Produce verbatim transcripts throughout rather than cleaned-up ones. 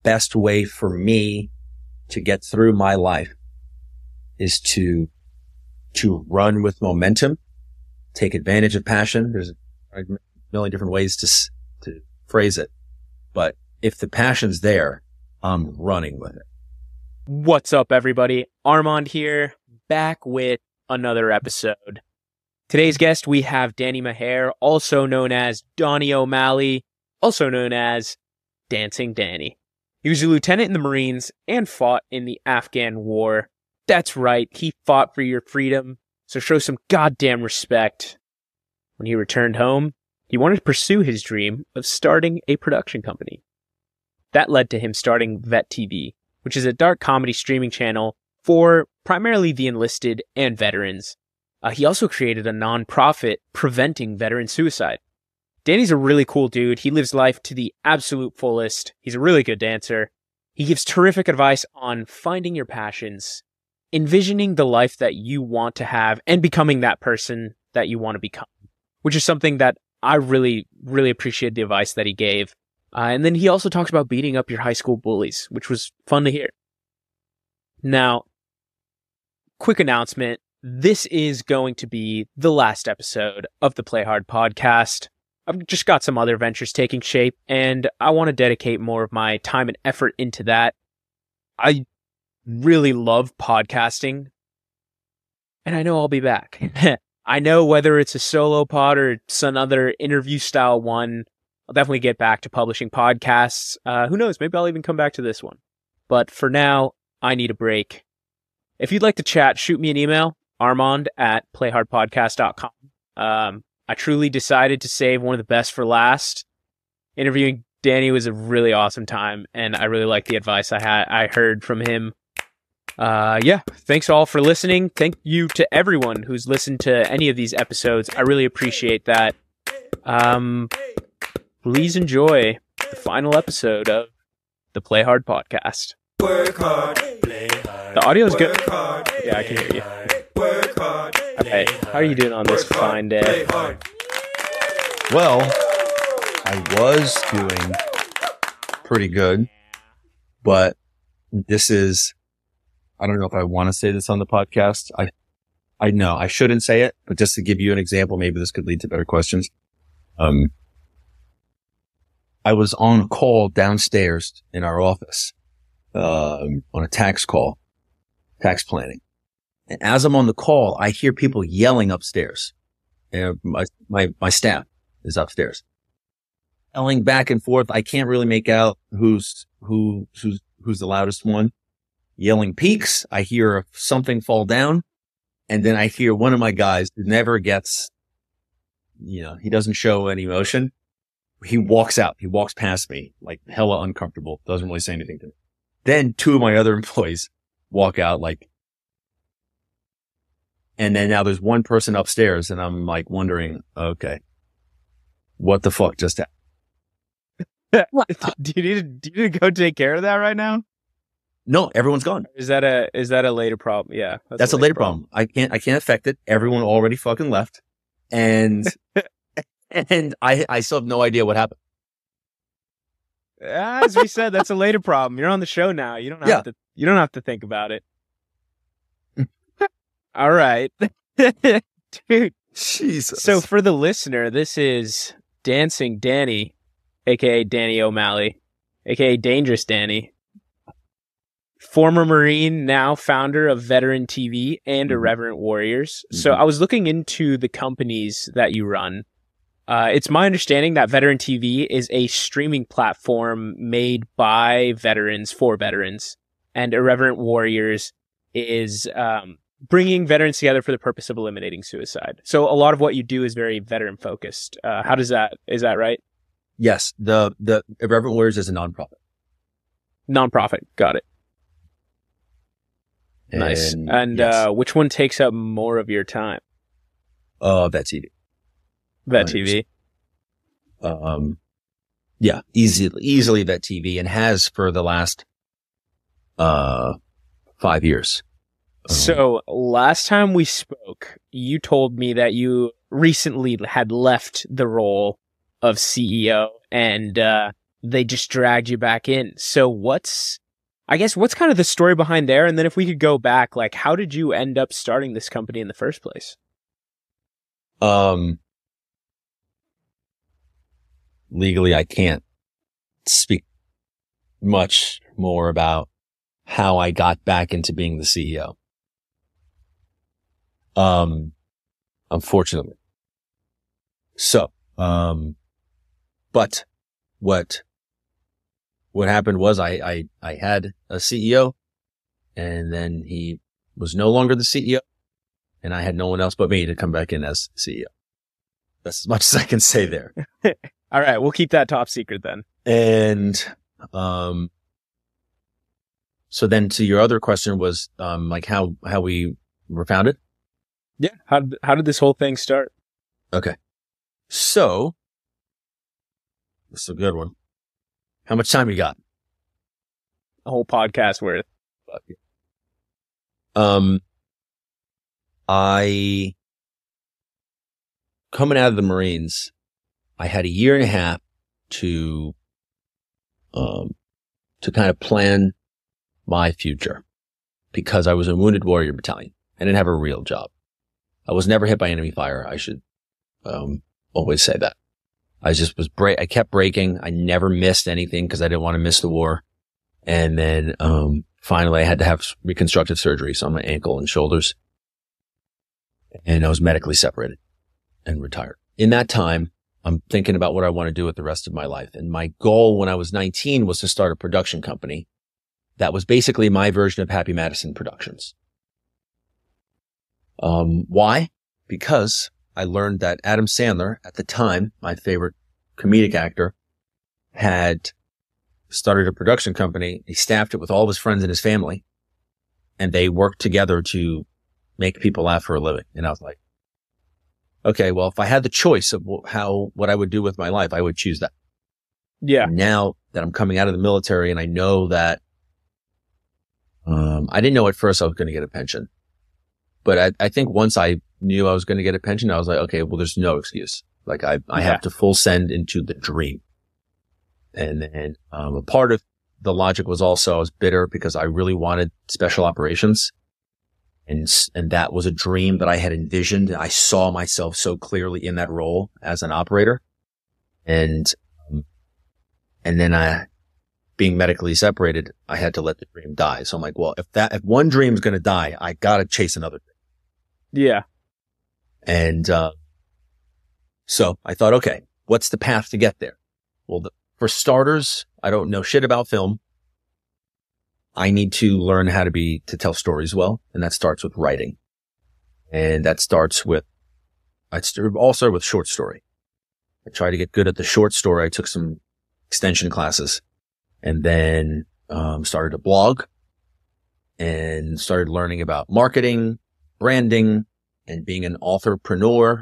best way for me to get through my life is to, to run with momentum, take advantage of passion. There's a million different ways to, to phrase it. But if the passion's there, I'm running with it. What's up, everybody? Armand here, back with another episode. Today's guest, we have Danny Maher, also known as Donnie O'Malley, also known as Dancing Danny. He was a lieutenant in the Marines and fought in the Afghan War. That's right, he fought for your freedom, so show some goddamn respect. When he returned home, he wanted to pursue his dream of starting a production company. That led to him starting Vet T V, which is a dark comedy streaming channel for primarily the enlisted and veterans. Uh, he also created a non-profit preventing veteran suicide. Danny's a really cool dude. He lives life to the absolute fullest. He's a really good dancer. He gives terrific advice on finding your passions, envisioning the life that you want to have, and becoming that person that you want to become, which is something that I really, really appreciate the advice that he gave. Uh, and then he also talks about beating up your high school bullies, which was fun to hear. Now, quick announcement. This is going to be the last episode of the Play Hard podcast. I've just got some other ventures taking shape, and I want to dedicate more of my time and effort into that. I really love podcasting, and I know I'll be back. I know whether it's a solo pod or some other interview style one, I'll definitely get back to publishing podcasts. Uh, who knows? Maybe I'll even come back to this one. But for now, I need a break. If you'd like to chat, shoot me an email, armand at playhardpodcast dot com. Um, I truly decided to save one of the best for last. Interviewing Danny was a really awesome time, and I really liked the advice I had. I heard from him. Uh, yeah, thanks all for listening. Thank you to everyone who's listened to any of these episodes. I really appreciate that. Um, please enjoy the final episode of the Play Hard podcast. Work hard, play hard. The audio is good. Hard, Yeah, I can hear you. work hard. Okay, how are you doing on this fine day? Well, I was doing pretty good, but this is, I don't know if I want to say this on the podcast. I, I know I shouldn't say it, but just to give you an example, maybe this could lead to better questions. Um, I was on a call downstairs in our office, um, on a tax call, tax planning. And as I'm on the call, I hear people yelling upstairs. And my, my, my staff is upstairs, yelling back and forth. I can't really make out who's, who, who's, who's the loudest one. Yelling peaks. I hear something fall down. And then I hear one of my guys who never gets, you know, he doesn't show any emotion. He walks out. He walks past me, like hella uncomfortable. Doesn't really say anything to me. Then two of my other employees walk out like, and then now there's one person upstairs and I'm like wondering, okay, what the fuck just happened? do you need to, do you need to go take care of that right now? No, everyone's gone. Is that a is that a later problem? Yeah, that's, that's a, later, later problem. problem. I can't I can't affect it. Everyone already fucking left, and and I I still have no idea what happened. As we said, that's a later problem. You're on the show now. You don't have yeah. to you don't have to think about it. All right, dude. Jesus. So for the listener, this is Dancing Danny, aka Danny O'Malley, aka Dangerous Danny. Former Marine, now founder of Veteran T V and Irreverent Warriors. Mm-hmm. So I was looking into the companies that you run. Uh, it's my understanding that Veteran T V is a streaming platform made by veterans for veterans, and Irreverent Warriors is um, bringing veterans together for the purpose of eliminating suicide. So a lot of what you do is very veteran focused. Uh, how does that, is that right? Yes. The, the Irreverent Warriors is a nonprofit. Nonprofit. Got it. And, nice. And yes. uh, which one takes up more of your time? Uh, Vet T V. Vet T V. Um, yeah, easily, easily Vet T V, and has for the last uh five years. Um, so last time we spoke, you told me that you recently had left the role of C E O and uh, they just dragged you back in. So what's, I guess, what's kind of the story behind there? And then if we could go back, like, how did you end up starting this company in the first place? Um, legally, I can't speak much more about how I got back into being the C E O. Um, unfortunately. So, um, but what, what happened was I, I, I had a C E O, and then he was no longer the C E O, and I had no one else but me to come back in as C E O. That's as much as I can say there. All right. We'll keep that top secret then. And, um, so then to your other question was, um, like how, how we were founded. Yeah. How did, how did this whole thing start? Okay. So this is a good one. How much time you got? A whole podcast worth. Um, I, coming out of the Marines, I had a year and a half to, um, to kind of plan my future, because I was a Wounded Warrior Battalion. I didn't have a real job. I was never hit by enemy fire. I should, um, always say that. I just was break. I kept breaking. I never missed anything because I didn't want to miss the war. And then, um, finally I had to have reconstructive surgery on my ankle and shoulders. And I was medically separated and retired. In that time, I'm thinking about what I want to do with the rest of my life. And my goal when I was nineteen was to start a production company that was basically my version of Happy Madison Productions. Um, why? Because I learned that Adam Sandler, at the time, my favorite comedic actor, had started a production company. He staffed it with all of his friends and his family, and they worked together to make people laugh for a living. And I was like, okay, well, if I had the choice of how, what I would do with my life, I would choose that. Yeah. Now that I'm coming out of the military and I know that, um, I didn't know at first I was going to get a pension, but I, I think once I knew I was going to get a pension, I was like, okay, well, there's no excuse. Like I, I Yeah. have to full send into the dream. And then, um, a part of the logic was also I was bitter because I really wanted special operations. And, and that was a dream that I had envisioned. I saw myself so clearly in that role as an operator. And, um, and then I, being medically separated, I had to let the dream die. So I'm like, well, if that, if one dream is going to die, I got to chase another dream. Yeah. And, uh, so I thought, okay, what's the path to get there? Well, the, for starters, I don't know shit about film. I need to learn how to be, to tell stories well. And that starts with writing. And that starts with, I all started with short story. I tried to get good at the short story. I took some extension classes and then, um, started a blog and started learning about marketing, branding, and being an authorpreneur.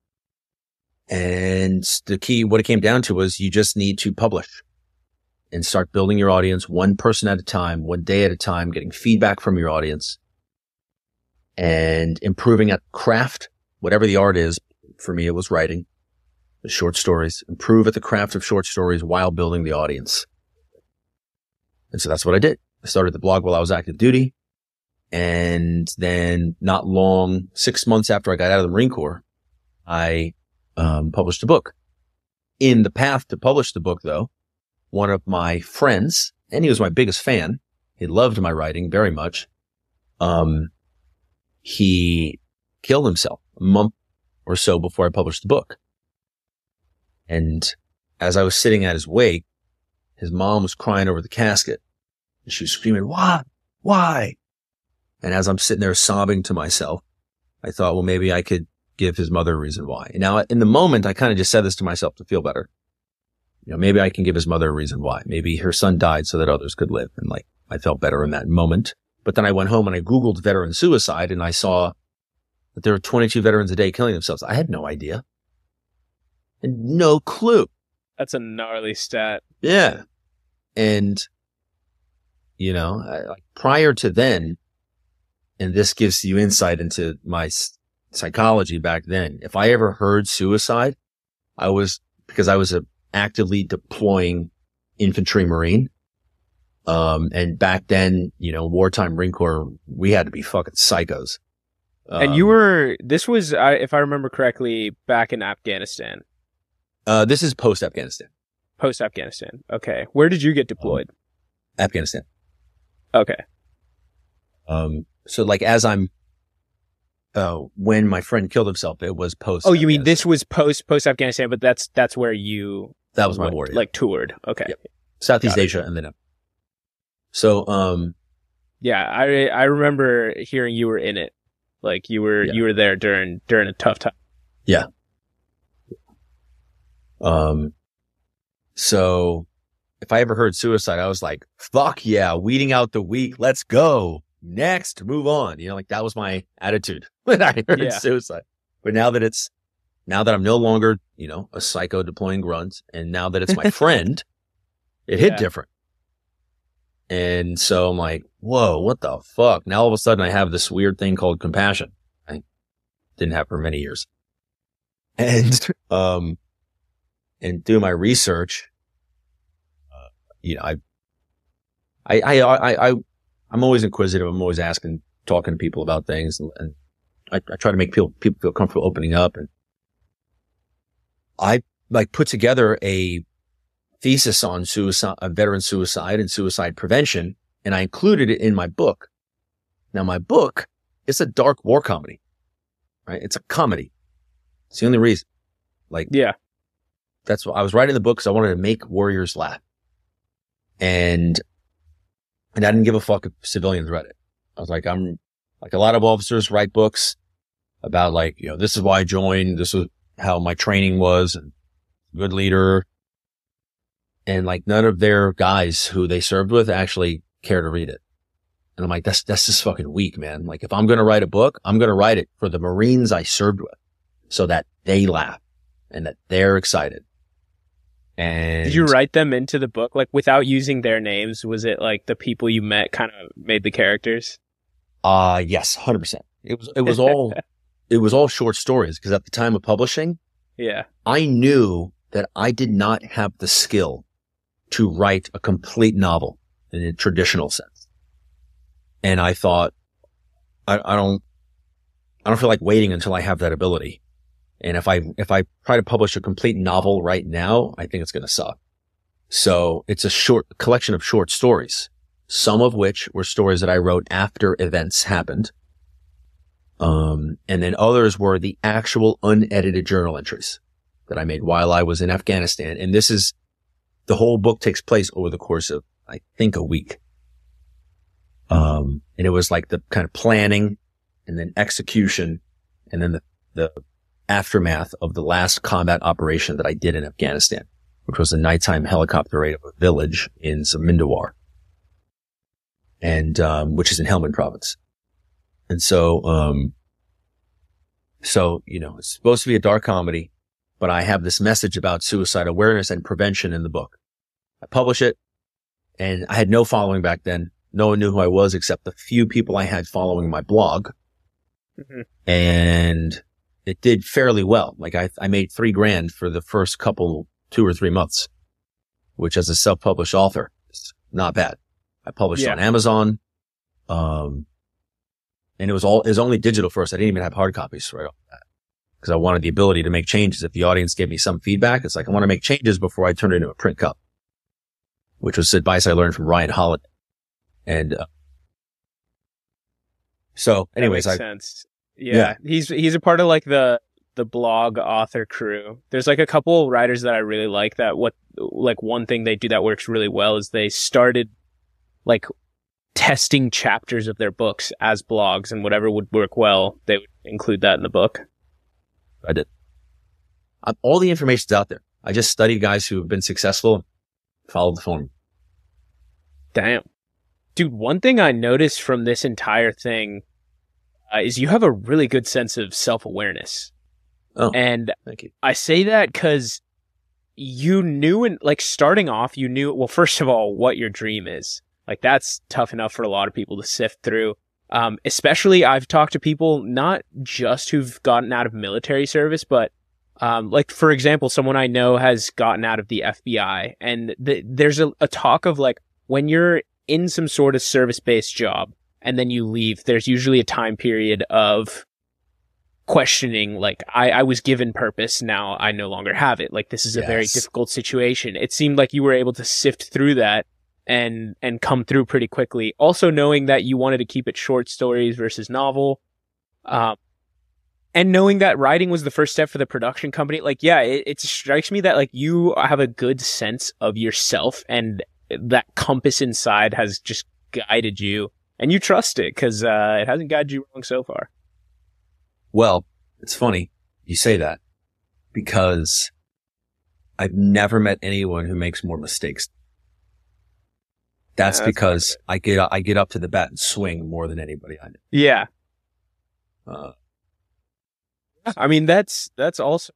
And the key, what it came down to was you just need to publish and start building your audience one person at a time, one day at a time, getting feedback from your audience and improving at craft, whatever the art is. For me, it was writing the short stories, improve at the craft of short stories while building the audience. And so that's what I did. I started the blog while I was active duty. And then not long, six months after I got out of the Marine Corps, I um, published a book. In the path to publish the book, though, one of my friends, and he was my biggest fan, he loved my writing very much, um, he killed himself a month or so before I published the book. And as I was sitting at his wake, his mom was crying over the casket. And she was screaming, why? Why? And as I'm sitting there sobbing to myself, I thought, well, maybe I could give his mother a reason why. And now in the moment, I kind of just said this to myself to feel better. You know, maybe I can give his mother a reason why. Maybe her son died so that others could live. And like, I felt better in that moment. But then I went home and I Googled veteran suicide and I saw that there were twenty-two veterans a day killing themselves. I had no idea. And no clue. That's a gnarly stat. Yeah. And, you know, I, like prior to then, and this gives you insight into my s- psychology back then. If I ever heard suicide, I was, because I was a, actively deploying infantry Marine. Um, and back then, you know, wartime Marine Corps, we had to be fucking psychos. Um, And you were, this was, I if I remember correctly, back in Afghanistan, uh, this is post Afghanistan, post Afghanistan. Okay. Where did you get deployed? Afghanistan. Okay. Um, so like as I'm, uh, when my friend killed himself, it was post. Oh, you mean this was post, post Afghanistan, but that's, that's where you, That was my went, war. Yeah. like toured. Okay. Yep. Southeast Got it. Asia and then up. So, um, Yeah. I, I remember hearing you were in it. Like you were, Yeah. you were there during, during a tough time. um, so if I ever heard suicide, I was like, fuck yeah, weeding out the weak. Let's go. Next, move on. You know, like that was my attitude when I heard Yeah. suicide. But now that it's, now that I'm no longer, you know, a psycho deploying grunt, and now that it's my friend, it hit Yeah. different. And so I'm like, whoa, what the fuck? Now all of a sudden I have this weird thing called compassion. I didn't have for many years. And, um, and do my research, uh, you know, I, I, I, I, I, I'm always inquisitive. I'm always asking, talking to people about things, and, and I, I try to make people, people feel comfortable opening up. And I like put together a thesis on suicide, uh, veteran suicide and suicide prevention, and I included it in my book. Now, my book is a dark war comedy, right? It's a comedy. It's the only reason. Like, Yeah. that's what I was writing the book because I wanted to make warriors laugh. And, and I didn't give a fuck if civilians read it. I was like, I'm like a lot of officers write books about like, you know, this is why I joined. This was how my training was, and good leader. And like none of their guys who they served with actually care to read it. And I'm like, that's, that's just fucking weak, man. Like if I'm going to write a book, I'm going to write it for the Marines I served with so that they laugh and that they're excited. And Did you write them into the book? Like without using their names, was it like the people you met kind of made the characters? Uh, yes, one hundred percent. It was, it was all, it was all short stories because at the time of publishing, Yeah. I knew that I did not have the skill to write a complete novel in a traditional sense. And I thought, I, I don't, I don't feel like waiting until I have that ability. And if I, if I try to publish a complete novel right now, I think it's going to suck. So it's a short collection of short stories, some of which were stories that I wrote after events happened. Um, and then others were the actual unedited journal entries that I made while I was in Afghanistan. And this is, the whole book takes place over the course of, I think, a week. Um, and it was like the kind of planning and then execution and then the, the aftermath of the last combat operation that I did in Afghanistan, which was a nighttime helicopter raid of a village in Zamindawar, and, um, which is in Helmand province. And so, um, so, you know, it's supposed to be a dark comedy, but I have this message about suicide awareness and prevention in the book. I publish it, and I had no following back then. No one knew who I was except the few people I had following my blog. Mm-hmm. And it did fairly well. Like I, I made three grand for the first couple, two or three months, which as a self-published author, is not bad. I published Yeah. on Amazon. Um, and it was all, it was only digital first. I didn't even have hard copies right off that because I wanted the ability to make changes. If the audience gave me some feedback, it's like, I want to make changes before I turn it into a print cup, which was advice I learned from Ryan Holiday. And, uh, so anyways, that makes I, sense. Yeah. Yeah. He's, he's a part of like the, the blog author crew. There's like a couple writers that I really like that what, like one thing they do that works really well is they started like testing chapters of their books as blogs, and whatever would work well, they would include that in the book. I did. Uh, all the information's out there. I just studied guys who have been successful, followed the formula. Damn. Dude, one thing I noticed from this entire thing uh, is you have a really good sense of self-awareness. Oh, And thank you. I say that because you knew, and like starting off, you knew, well, first of all, what your dream is. Like that's tough enough for a lot of people to sift through. Um, especially I've talked to people, not just who've gotten out of military service, but Um, like, for example, someone I know has gotten out of the F B I, and th- there's a, a talk of like when you're in some sort of service-based job and then you leave, there's usually a time period of questioning, like, I, I was given purpose, now I no longer have it. Like, this is a Yes. very difficult situation. It seemed like you were able to sift through that and and come through pretty quickly. Also knowing that you wanted to keep it short stories versus novel. Um, and knowing that writing was the first step for the production company. Like, yeah, it, it strikes me that, like, you have a good sense of yourself, and that compass inside has just guided you, and you trust it because uh, it hasn't guided you wrong so far. Well, it's funny you say that because I've never met anyone who makes more mistakes. That's Yeah, that's because I get I get up to the bat and swing more than anybody I know. Yeah. Uh, I mean, that's that's also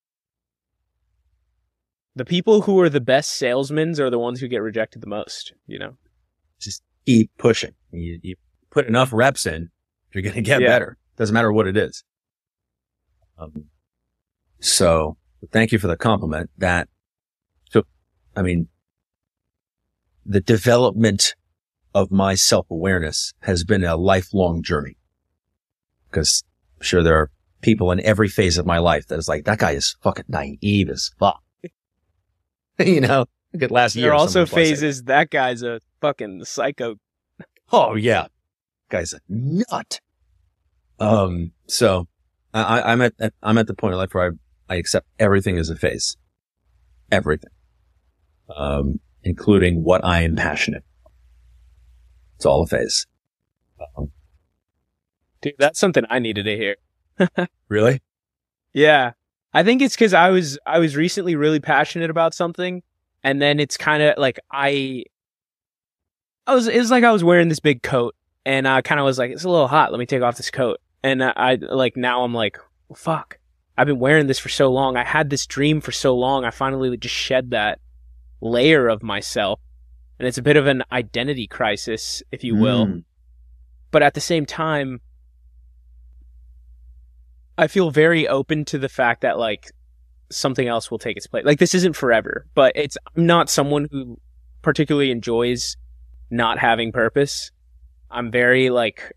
the people who are the best salesmen are the ones who get rejected the most, you know? just keep pushing. You, you put enough reps in, you're going to get Yeah. better. Doesn't matter what it is. Um, so thank you for the compliment. That took, I mean, the development of my self-awareness has been a lifelong journey, because I'm sure there are people in every phase of my life that is like, that guy is fucking naive as fuck. You know, look at last year. There are also someone was like, phases that guy's a fucking psycho. oh yeah, guy's a nut. Um, so I, I'm at, at I'm at the point in life where I I accept everything as a phase, everything, um, including what I am passionate. It's all a phase. Um, Dude, that's something I needed to hear. really? Yeah. I think it's because I was I was recently really passionate about something, and then it's kind of like I I was it was like I was wearing this big coat, and I kind of was like, it's a little hot, let me take off this coat. And I, I like now I'm like, well, fuck, I've been wearing this for so long. I had this dream for so long. I finally just shed that layer of myself, and it's a bit of an identity crisis, if you will. Mm. But at the same time, I feel very open to the fact that, like, something else will take its place. Like, this isn't forever, but it's, I'm not someone who particularly enjoys not having purpose. I'm very, like,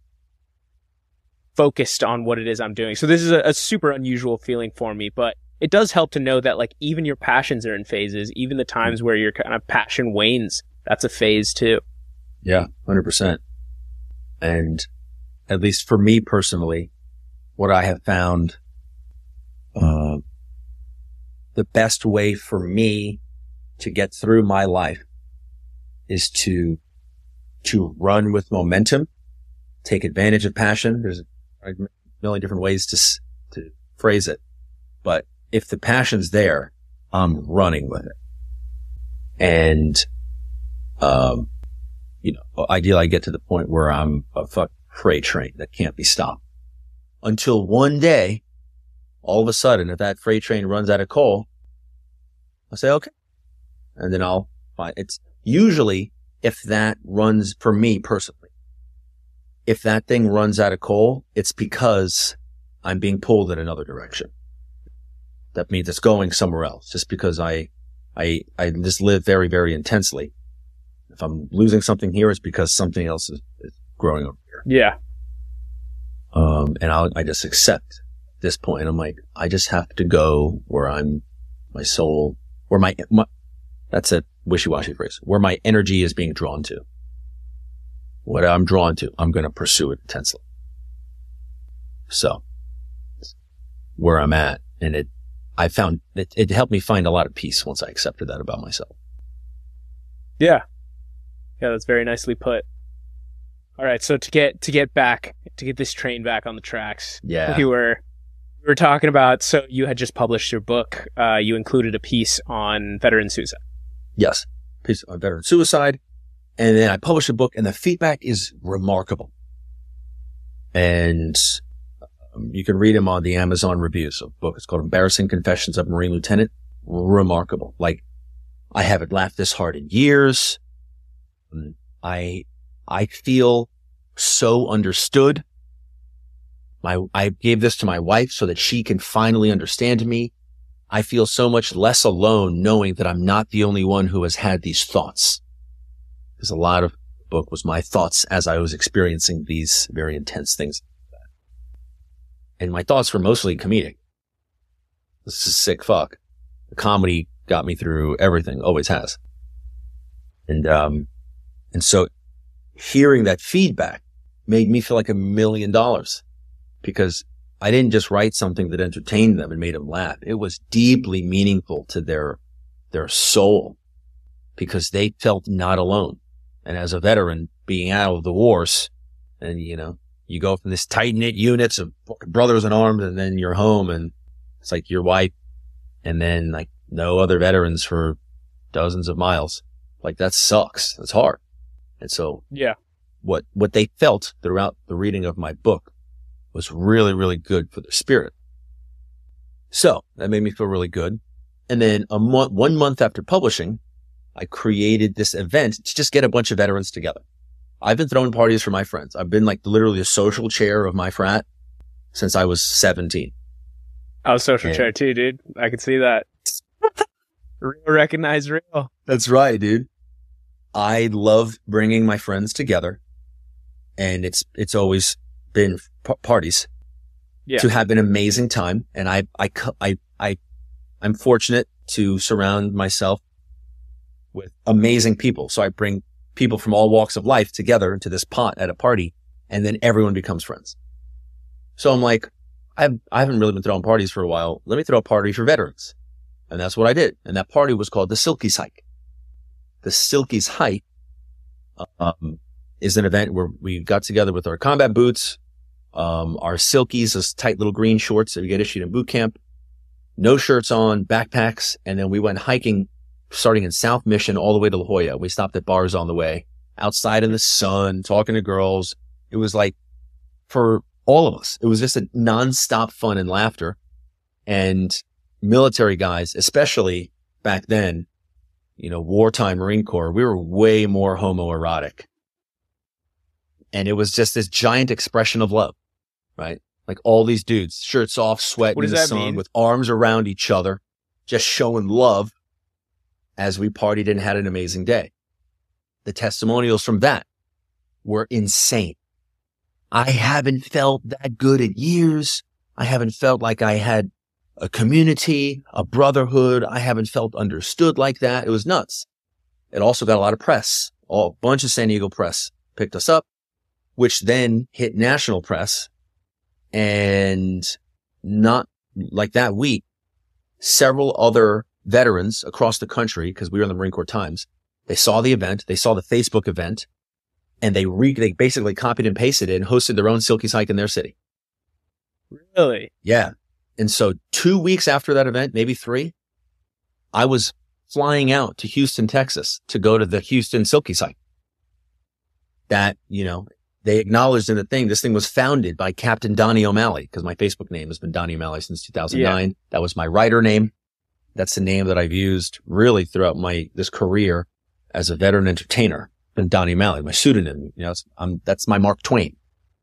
focused on what it is I'm doing. So this is a, a super unusual feeling for me, but it does help to know that, like, even your passions are in phases. Even the times where your kind of passion wanes, that's a phase too. Yeah, one hundred percent. And at least for me personally, what I have found, uh, the best way for me to get through my life is to, to run with momentum, take advantage of passion. There's a million different ways to, s- to phrase it, but if the passion's there, I'm running with it. And, um, you know, ideally I get to the point where I'm a fuck freight train that can't be stopped. Until one day, all of a sudden, if that freight train runs out of coal, I'll say, okay. And then I'll find it's usually if that runs for me personally, if that thing runs out of coal, it's because I'm being pulled in another direction. That means it's going somewhere else just because I, I, I just live very, very intensely. If I'm losing something here, it's because something else is, is growing over here. Yeah. Um, and I'll, I just accept this point. I'm like, I just have to go where I'm, my soul, where my, my that's a wishy-washy phrase, where my energy is being drawn to. What I'm drawn to, I'm going to pursue it intensely. So, where I'm at, and it, I found it, it helped me find a lot of peace once I accepted that about myself. Yeah. Yeah, that's very nicely put. All right, so to get to get back to get this train back on the tracks, Yeah. we were we were talking about. So you had just published your book. Uh, you included a piece on veteran suicide. Yes. Piece on veteran suicide. And then I published a book, and the feedback is remarkable. And um, you can read them on the Amazon reviews of the book. It's called Embarrassing Confessions of a Marine Lieutenant. Remarkable. Like, I haven't laughed this hard in years. I, I feel so understood My, I gave this to my wife so that she can finally understand me. I feel so much less alone knowing that I'm not the only one who has had these thoughts. Because a lot of the book was my thoughts as I was experiencing these very intense things. And my thoughts were mostly comedic. This is sick fuck. The comedy got me through everything, always has. And, um, and so hearing that feedback made me feel like a million dollars because I didn't just write something that entertained them and made them laugh. It was deeply meaningful to their, their soul because they felt not alone. And as a veteran being out of the wars and, you know, you go from this tight knit units of brothers in arms and then you're home and it's like your wife and then like no other veterans for dozens of miles. Like that sucks. That's hard. And so yeah, what, what they felt throughout the reading of my book was really, really good for their spirit. So that made me feel really good. And then a month, one month after publishing, I created this event to just get a bunch of veterans together. I've been throwing parties for my friends. I've been like literally the social chair of my frat since I was seventeen. I was social and, chair too, dude. I could see that. Real recognize real. That's right, dude. I love bringing my friends together, and it's it's always been p- parties yeah. to have an amazing time. And I I I I I'm fortunate to surround myself with amazing people. So I bring people from all walks of life together into this pot at a party, and then everyone becomes friends. So I'm like, I've, I haven't really been throwing parties for a while. Let me throw a party for veterans. And that's what I did. And that party was called the Silkies Hike. The Silkies Hike um, is an event where we got together with our combat boots, um, our Silkies, those tight little green shorts that we get issued in boot camp, no shirts on, backpacks, and then we went hiking starting in South Mission all the way to La Jolla. We stopped at bars on the way, outside in the sun, talking to girls. It was like, for all of us, it was just a nonstop fun and laughter. And military guys, especially back then, you know, wartime Marine Corps, we were way more homoerotic. And it was just this giant expression of love, right? Like all these dudes, shirts off, sweating What in does the that sun mean? with arms around each other, just showing love as we partied and had an amazing day. The testimonials from that were insane. I haven't felt that good in years. I haven't felt like I had a community, a brotherhood. I haven't felt understood like that. It was nuts. It also got a lot of press. A bunch of San Diego press picked us up, which then hit national press. And not like that week, several other veterans across the country, because we were in the Marine Corps Times, they saw the event, they saw the Facebook event, and they re- they basically copied and pasted it and hosted their own Silkies Hike in their city. Really? Yeah. And so two weeks after that event, maybe three, I was flying out to Houston, Texas to go to the Houston Silkies Hike. That, you know, they acknowledged in the thing, this thing was founded by Captain Donnie O'Malley, because my Facebook name has been Donnie O'Malley since two thousand nine. Yeah. That was my writer name. That's the name that I've used really throughout my, this career as a veteran entertainer. And Donnie O'Malley, my pseudonym, you know, it's, I'm, that's my Mark Twain.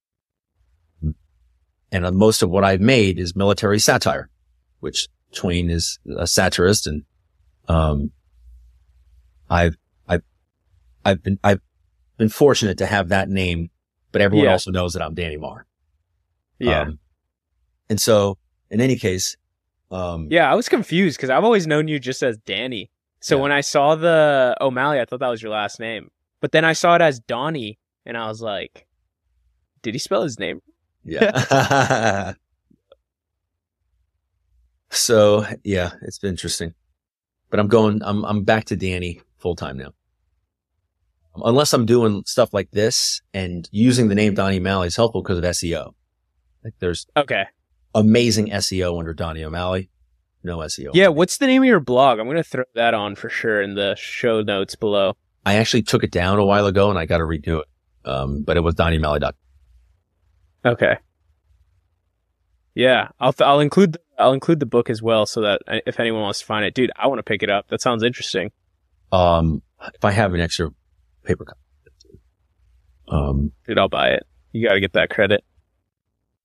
And uh, most of what I've made is military satire, which Twain is a satirist. And, um, I've, I've, I've been, I've been fortunate to have that name, but everyone yeah. also knows that I'm Danny Marr. Yeah. Um, and so in any case, Um, yeah, I was confused because I've always known you just as Danny. So yeah. when I saw the O'Malley, I thought that was your last name. But then I saw it as Donnie, and I was like, did he spell his name? Yeah. So, yeah, it's been interesting. But I'm going, I'm I'm back to Danny full time now. Unless I'm doing stuff like this and using the name Donnie O'Malley is helpful because of S E O. Like there's okay. amazing S E O under Donnie O'Malley. No S E O. Yeah, what's the name of your blog? I'm going to throw that on for sure in the show notes below. I actually took it down a while ago and I got to redo it. Um, but it was Donnie O'Malley dot com. Okay. Yeah, I'll th- I'll include the, I'll include the book as well so that if anyone wants to find it, dude, I want to pick it up. That sounds interesting. Um, if I have an extra paper copy, um, dude, I'll buy it. You got to get that credit.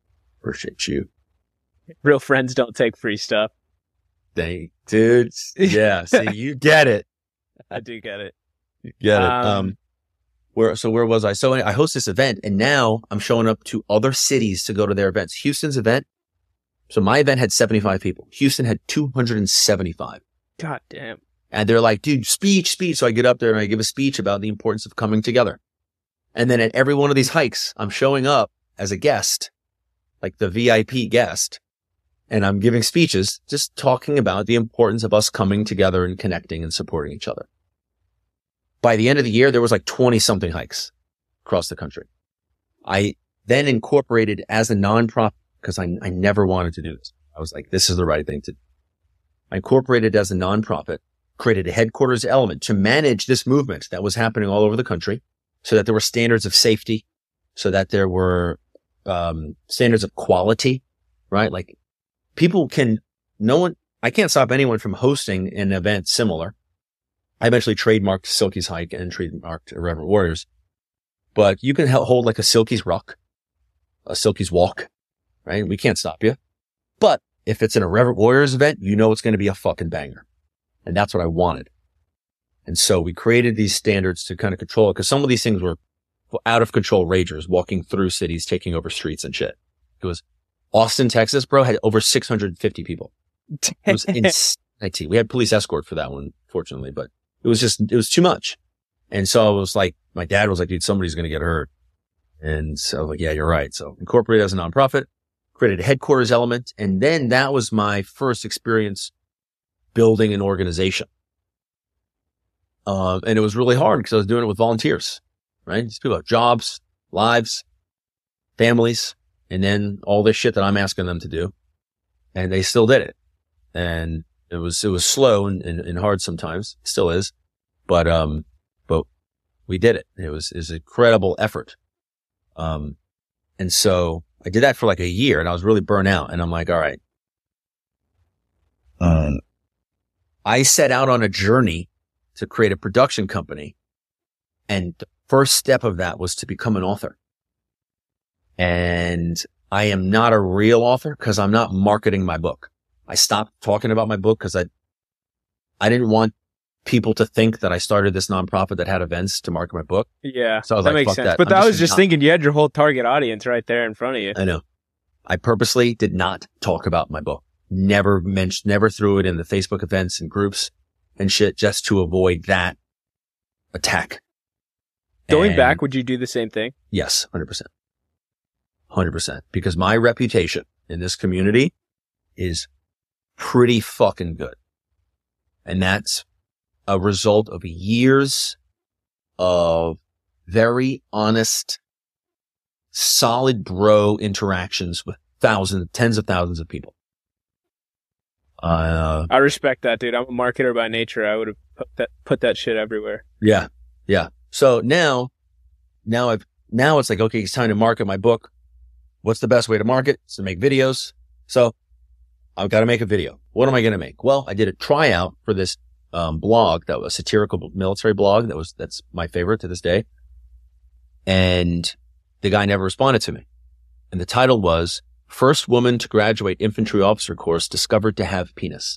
Appreciate you. Real friends don't take free stuff. Thank, dude. Yeah. See, you get it. I do get it. You get it. Um, Um, where, so where was I? So I host this event and now I'm showing up to other cities to go to their events. Houston's event. So my event had seventy-five people. Houston had two hundred seventy-five. God damn. And they're like, dude, speech, speech. So I get up there and I give a speech about the importance of coming together. And then at every one of these hikes, I'm showing up as a guest, like the V I P guest. And I'm giving speeches, just talking about the importance of us coming together and connecting and supporting each other. By the end of the year, there was like twenty something hikes across the country. I then incorporated as a nonprofit because I, I never wanted to do this. I was like, this is the right thing to do. I incorporated as a nonprofit, created a headquarters element to manage this movement that was happening all over the country so that there were standards of safety, so that there were um, standards of quality, right? Like people can, no one, I can't stop anyone from hosting an event similar. I eventually trademarked Silky's Hike and trademarked Irreverent Warriors, but you can hold like a Silky's Ruck, a Silky's Walk, right? We can't stop you. But if it's an Irreverent Warriors event, you know it's going to be a fucking banger. And that's what I wanted. And so we created these standards to kind of control it because some of these things were out of control ragers walking through cities, taking over streets and shit. It was Austin, Texas, bro, had over six hundred fifty people. It was insane. We had police escort for that one, fortunately, but it was just, it was too much. And so I was like, my dad was like, dude, somebody's going to get hurt. And so I was like, yeah, you're right. So incorporated as a nonprofit, created a headquarters element. And then that was my first experience building an organization. Uh, and it was really hard because I was doing it with volunteers, right? These people have jobs, lives, families, and then all this shit that I'm asking them to do. And they still did it. And it was, it was slow and, and, and hard sometimes. It still is. But, um, but we did it. It was, it was an incredible effort. Um, and so I did that for like a year and I was really burnt out. And I'm like, all right. Um, I set out on a journey to create a production company. And the first step of that was to become an author. And I am not a real author because I'm not marketing my book. I stopped talking about my book because I, I didn't want people to think that I started this nonprofit that had events to market my book. Yeah, so I was that like, makes fuck sense. that. But I'm I was just not- thinking you had your whole target audience right there in front of you. I know. I purposely did not talk about my book. Never mentioned, never threw it in the Facebook events and groups and shit just to avoid that attack. Going And back, would you do the same thing? yes, one hundred percent. one hundred percent. Because my reputation in this community is pretty fucking good. And that's a result of years of very honest, solid bro interactions with thousands, tens of thousands of people. Uh, I respect that, dude. I'm a marketer by nature. I would have put that, put that shit everywhere. yeah, yeah. So now, now I've, now it's like, okay, it's time to market my book. What's the best way to market? It's to make videos. So I've got to make a video. What am I going to make? Well, I did a tryout for this um, blog that was a satirical military blog. That was, that's my favorite to this day. And the guy never responded to me. And the title was First Woman to Graduate Infantry Officer Course Discovered to Have Penis.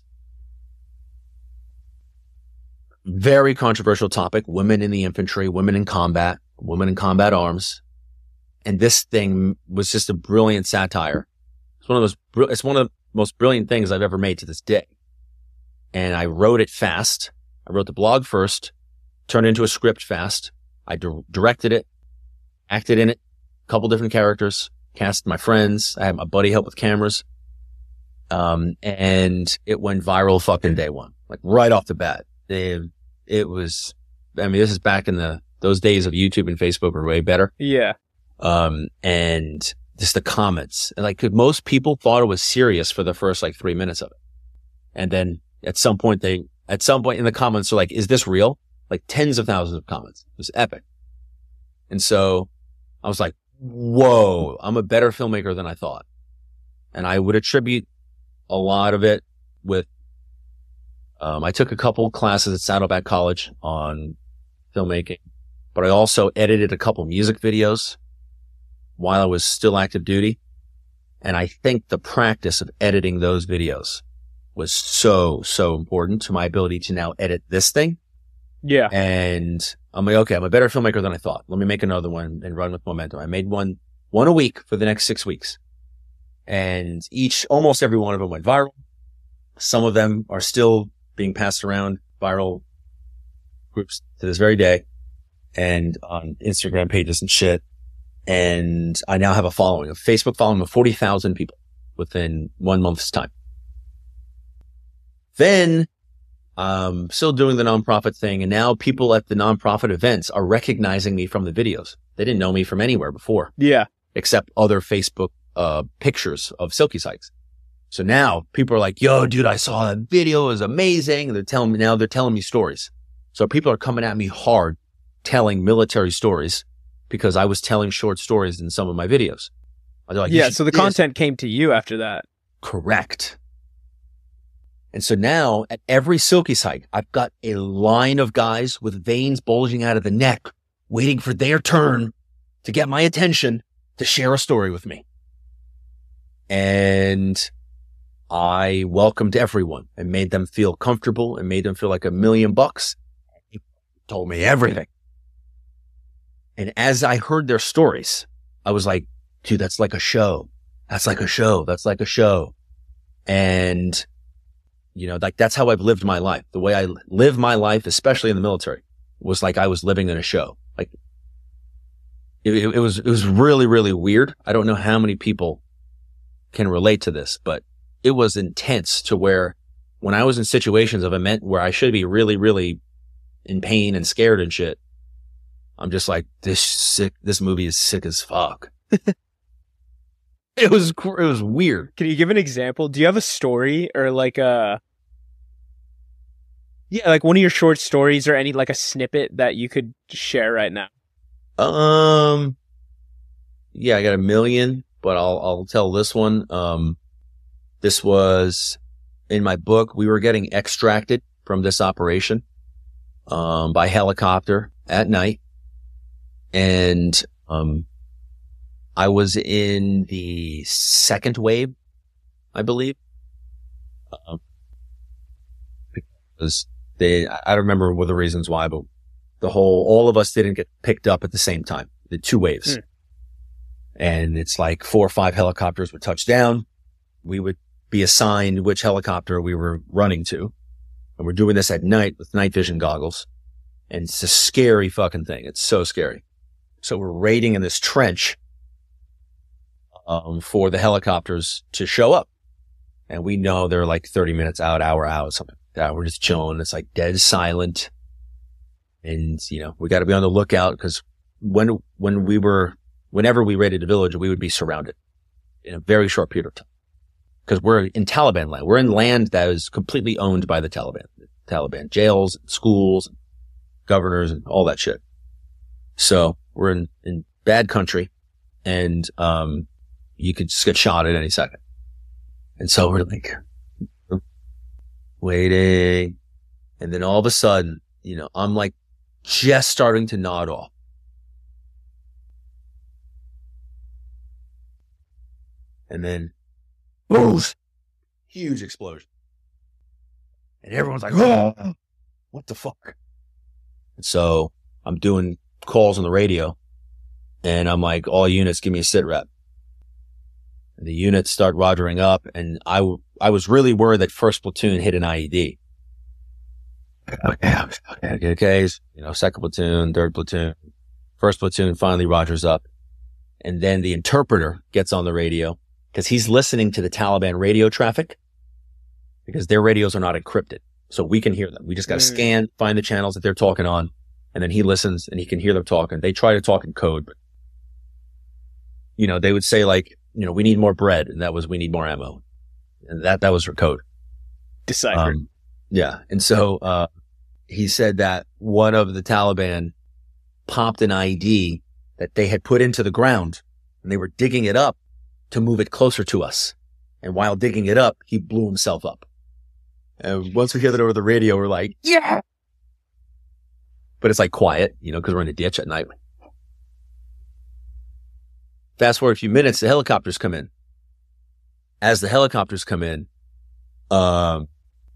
Very controversial topic. Women in the infantry, women in combat, women in combat arms. And this thing was just a brilliant satire. It's one of those, it's one of the most brilliant things I've ever made to this day. And I wrote it fast. I wrote the blog first, turned it into a script fast. I di- directed it, acted in it, a couple different characters, cast my friends. I had my buddy help with cameras. Um, and it went viral fucking day one, like right off the bat. It, it was, I mean, this is back in the, those days of YouTube and Facebook were way better. Yeah. Um, and just the comments, and like most people thought it was serious for the first like three minutes of it. And then at some point they, at some point in the comments are like, is this real? Like tens of thousands of comments. It was epic. And so I was like, whoa, I'm a better filmmaker than I thought. And I would attribute a lot of it with, um, I took a couple classes at Saddleback College on filmmaking, but I also edited a couple music videos while I was still active duty. And I think the practice of editing those videos was so, so important to my ability to now edit this thing. Yeah. And I'm like, okay, I'm a better filmmaker than I thought. Let me make another one and run with momentum. I made one, one a week for the next six weeks. And each, almost every one of them went viral. Some of them are still being passed around viral groups to this very day and on Instagram pages and shit. And I now have a following, a Facebook following of forty thousand people within one month's time. Then um still doing the nonprofit thing. And now people at the nonprofit events are recognizing me from the videos. They didn't know me from anywhere before. Yeah. Except other Facebook uh pictures of Silky Sykes. So now people are like, yo, dude, I saw that video. It was amazing. And they're telling me now they're telling me stories. So people are coming at me hard, telling military stories because I was telling short stories in some of my videos. They're like, yeah. So the this. content came to you after that. Correct. And so now at every Silky Syke, I've got a line of guys with veins bulging out of the neck, waiting for their turn to get my attention to share a story with me. And I welcomed everyone and made them feel comfortable and made them feel like a million bucks. He told me everything. And as I heard their stories, I was like, dude, that's like a show. That's like a show. That's like a show. And, you know, like that's how I've lived my life. The way I live my life, especially in the military, was like I was living in a show. Like it, it, it was, it was really, really weird. I don't know how many people can relate to this, but it was intense to where when I was in situations of event where I should be really, really in pain and scared and shit, I'm just like, this sick, this movie is sick as fuck. It was, it was weird. Can you give an example? Do you have a story or like a, yeah, like one of your short stories or any, like a snippet that you could share right now? Um, yeah, I got a million, but I'll, I'll tell this one. Um, this was in my book. We were getting extracted from this operation, um, by helicopter at night. And, um, I was in the second wave, I believe. Um, because they, I don't remember what the reasons why, but the whole, all of us didn't get picked up at the same time. The two waves. Mm. And it's like four or five helicopters would touch down. We would be assigned which helicopter we were running to. And we're doing this at night with night vision goggles. And it's a scary fucking thing. It's so scary. So we're raiding in this trench, um, for the helicopters to show up. And we know they're like thirty minutes out, hour out, something like that. We're just chilling. It's like dead silent. And, you know, we got to be on the lookout because when, when we were, whenever we raided a village, we would be surrounded in a very short period of time. Because we're in Taliban land. We're in land that is completely owned by the Taliban. The Taliban jails, schools, governors, and all that shit. So we're in, in bad country, and um you could just get shot at any second. And so we're like waiting, and then all of a sudden, you know, I'm like just starting to nod off. And then boom, huge explosion. And everyone's like, oh, what the fuck? And so I'm doing calls on the radio, and I'm like, all units, give me a sit rep. And the units start rogering up, and I, w- I was really worried that first platoon hit an I E D. Okay, okay, okay, okay. You know, second platoon, third platoon, first platoon finally rogers up. And then the interpreter gets on the radio because he's listening to the Taliban radio traffic because their radios are not encrypted. So we can hear them. We just got to mm. scan, find the channels that they're talking on. And then he listens and he can hear them talking. They try to talk in code, but, you know, they would say like, you know, we need more bread. And that was, we need more ammo. And that, that was her code. Deciphered. Um, yeah. And so, uh, he said that one of the Taliban popped an I E D that they had put into the ground, and they were digging it up to move it closer to us. And while digging it up, he blew himself up. And once we hear that over the radio, we're like, yeah. But it's like quiet, you know, because we're in a ditch at night. Fast forward a few minutes, the helicopters come in. as the helicopters come in, um,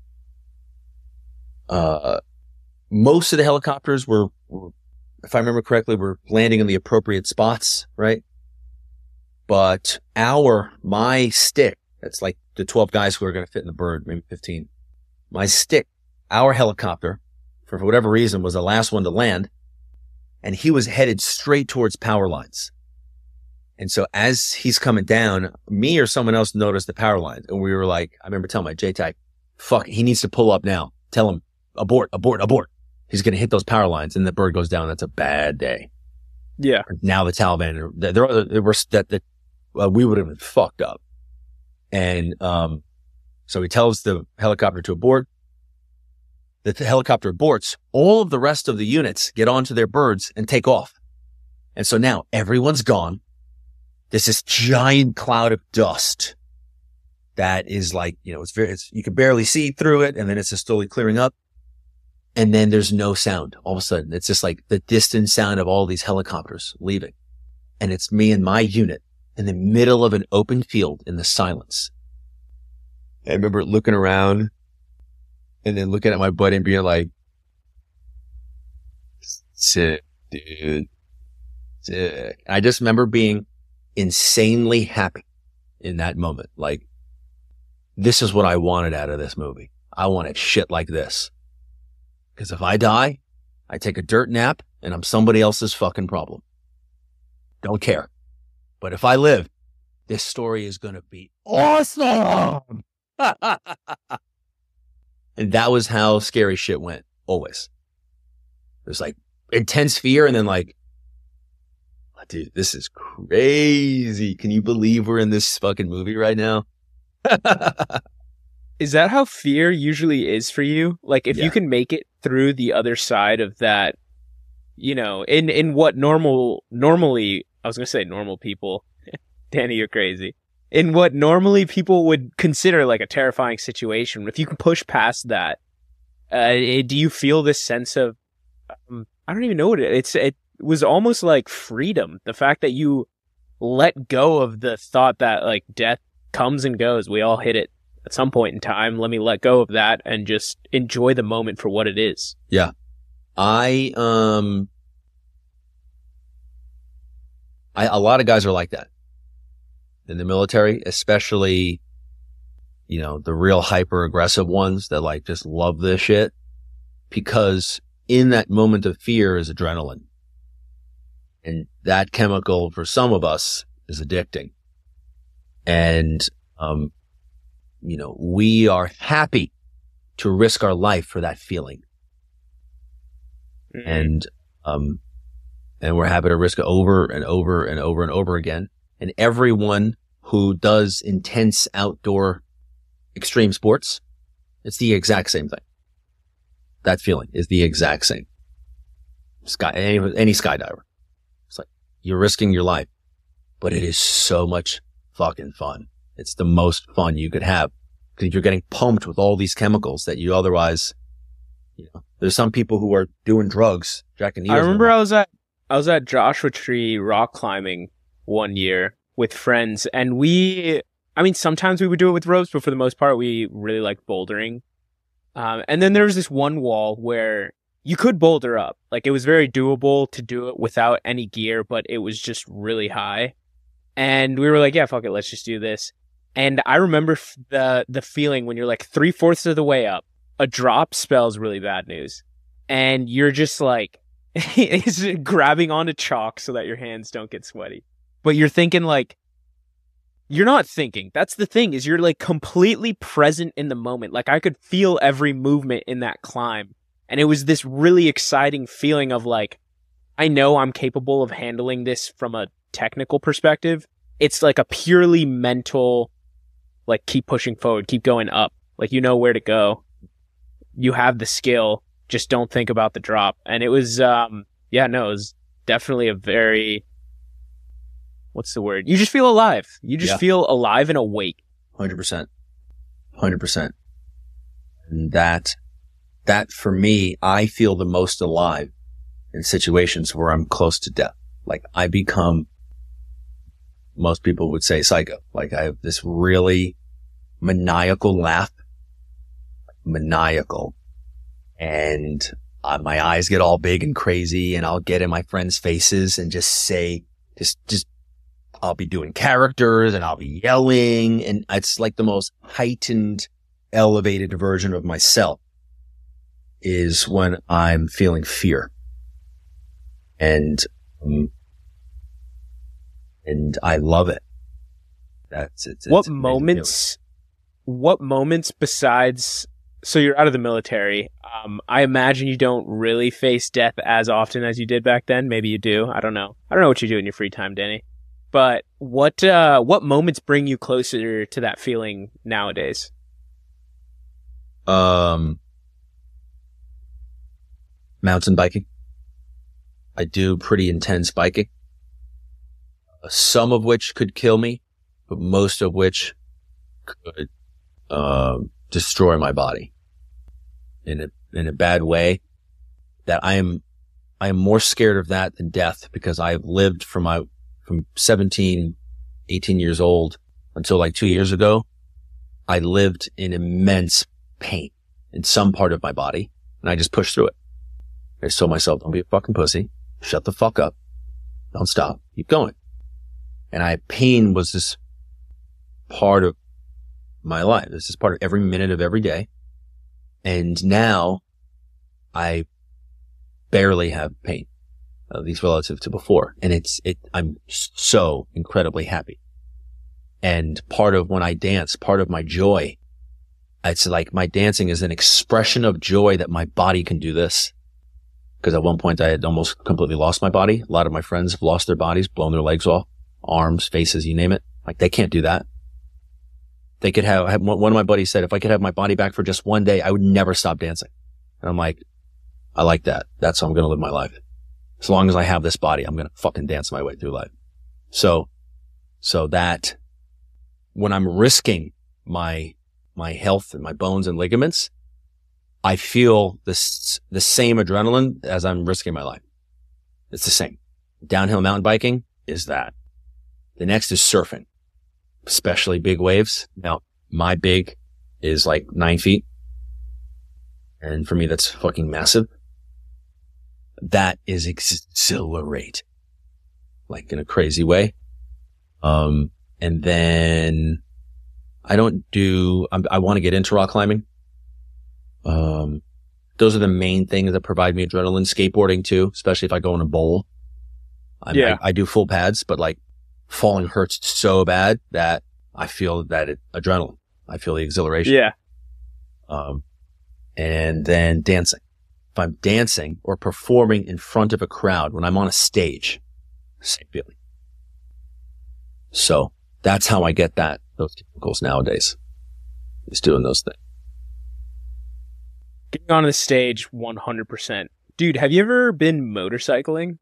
uh, most of the helicopters were, were, if I remember correctly, were landing in the appropriate spots, right? But our, my stick, that's like the twelve guys who are going to fit in the bird, maybe fifteen. My stick, our helicopter, for whatever reason, was the last one to land, and he was headed straight towards power lines. And so as he's coming down, me or someone else noticed the power lines, and we were like, I remember telling my J TAC, fuck, he needs to pull up now. Tell him, abort, abort, abort. He's going to hit those power lines, and the bird goes down. That's a bad day. Yeah. Now the Taliban, they're, they're, they were, that, that uh, we would have been fucked up. And, um, so he tells the helicopter to abort. The t- helicopter aborts. All of the rest of the units get onto their birds and take off. And so now everyone's gone. There's this giant cloud of dust that is like, you know, it's very, it's, you can barely see through it. And then it's just slowly clearing up. And then there's no sound. All of a sudden, it's just like the distant sound of all these helicopters leaving. And it's me and my unit in the middle of an open field in the silence. I remember looking around and then looking at my buddy and being like, sick, dude. Sick. I just remember being insanely happy in that moment. Like, this is what I wanted out of this movie. I wanted shit like this. Because if I die, I take a dirt nap and I'm somebody else's fucking problem. Don't care. But if I live, this story is going to be awesome. And that was how scary shit went. Always. It was like intense fear and then like, oh, dude, this is crazy. Can you believe we're in this fucking movie right now? Is that how fear usually is for you? Like, if Yeah. you can make it through the other side of that, you know, in, in what normal, normally, I was going to say normal people. Danny, you're crazy. In what normally people would consider like a terrifying situation, if you can push past that, uh, do you feel this sense of, um, I don't even know what it, it's, it was almost like freedom. The fact that you let go of the thought that like death comes and goes. We all hit it at some point in time. Let me let go of that and just enjoy the moment for what it is. Yeah. I, um, I, a lot of guys are like that in the military, especially, you know, the real hyper aggressive ones that like just love this shit, because in that moment of fear is adrenaline. And that chemical for some of us is addicting. And, um, you know, we are happy to risk our life for that feeling. Mm-hmm. And, um, and we're happy to risk it over and over and over and over again. And everyone who does intense outdoor extreme sports, it's the exact same thing. That feeling is the exact same. Sky, any, any skydiver. It's like you're risking your life, but it is so much fucking fun. It's the most fun you could have because you're getting pumped with all these chemicals that you otherwise, you know, there's some people who are doing drugs, Jack and I remember I was at, I was at Joshua Tree rock climbing one year with friends, and we, I mean, sometimes we would do it with ropes, but for the most part, we really liked bouldering. Um, and then there was this one wall where you could boulder up. Like, it was very doable to do it without any gear, but it was just really high. And we were like, yeah, fuck it, let's just do this. And I remember f- the the feeling when you're like three fourths of the way up, a drop spells really bad news. And you're just like, it's grabbing onto chalk so that your hands don't get sweaty. But you're thinking like, you're not thinking. That's the thing, is you're like completely present in the moment. Like, I could feel every movement in that climb. And it was this really exciting feeling of like, I know I'm capable of handling this from a technical perspective. It's like a purely mental, like, keep pushing forward, keep going up. Like, you know where to go. You have the skill. Just don't think about the drop. And it was, um, yeah, no, it was definitely a very, what's the word? You just feel alive. You just Yeah. feel alive and awake. one hundred percent. one hundred percent. And that, that for me, I feel the most alive in situations where I'm close to death. Like, I become most people would say psycho. Like I have this really maniacal laugh, maniacal, and uh, my eyes get all big and crazy, and I'll get in my friends' faces and just say, just, just, I'll be doing characters and I'll be yelling, and it's like the most heightened, elevated version of myself is when I'm feeling fear. And, um, and I love it. That's it's, What it's amazing moments, what moments besides, so you're out of the military. Um, I imagine you don't really face death as often as you did back then. Maybe you do. I don't know. I don't know what you do in your free time, Danny. But what, uh, what moments bring you closer to that feeling nowadays? Um, mountain biking. I do pretty intense biking, some of which could kill me, but most of which could uh, destroy my body in a in a bad way. That I am I am more scared of that than death, because I have lived from my from seventeen, eighteen years old until like two years ago. I lived in immense pain in some part of my body, and I just pushed through it. I just told myself, don't be a fucking pussy. Shut the fuck up. Don't stop. Keep going. And I, pain was this part of my life. This is part of every minute of every day. And now I barely have pain, at least relative to before. And it's, it, I'm so incredibly happy. And part of when I dance, part of my joy, it's like my dancing is an expression of joy that my body can do this. Because at one point I had almost completely lost my body. A lot of my friends have lost their bodies, blown their legs off, arms, faces, you name it. Like they can't do that. They could have, have, one of my buddies said, if I could have my body back for just one day, I would never stop dancing. And I'm like, I like that. That's how I'm going to live my life. As long as I have this body, I'm going to fucking dance my way through life. So, so that when I'm risking my, my health and my bones and ligaments, I feel this, the same adrenaline as I'm risking my life. It's the same. Downhill mountain biking is that. The next is surfing, especially big waves. Now, my big is like nine feet. And for me, that's fucking massive. That is exhilarate, like in a crazy way. Um, and then I don't do, I'm, I want to get into rock climbing. Um, those are the main things that provide me adrenaline. Skateboarding too, especially if I go in a bowl. I'm, Yeah. I, I do full pads, but like falling hurts so bad that I feel that it, adrenaline. I feel the exhilaration. Yeah. Um, and then dancing. If I'm dancing or performing in front of a crowd, when I'm on a stage, same feeling. So that's how I get that, those chemicals nowadays. Is doing those things. Getting on the stage, one hundred percent. Dude, have you ever been motorcycling?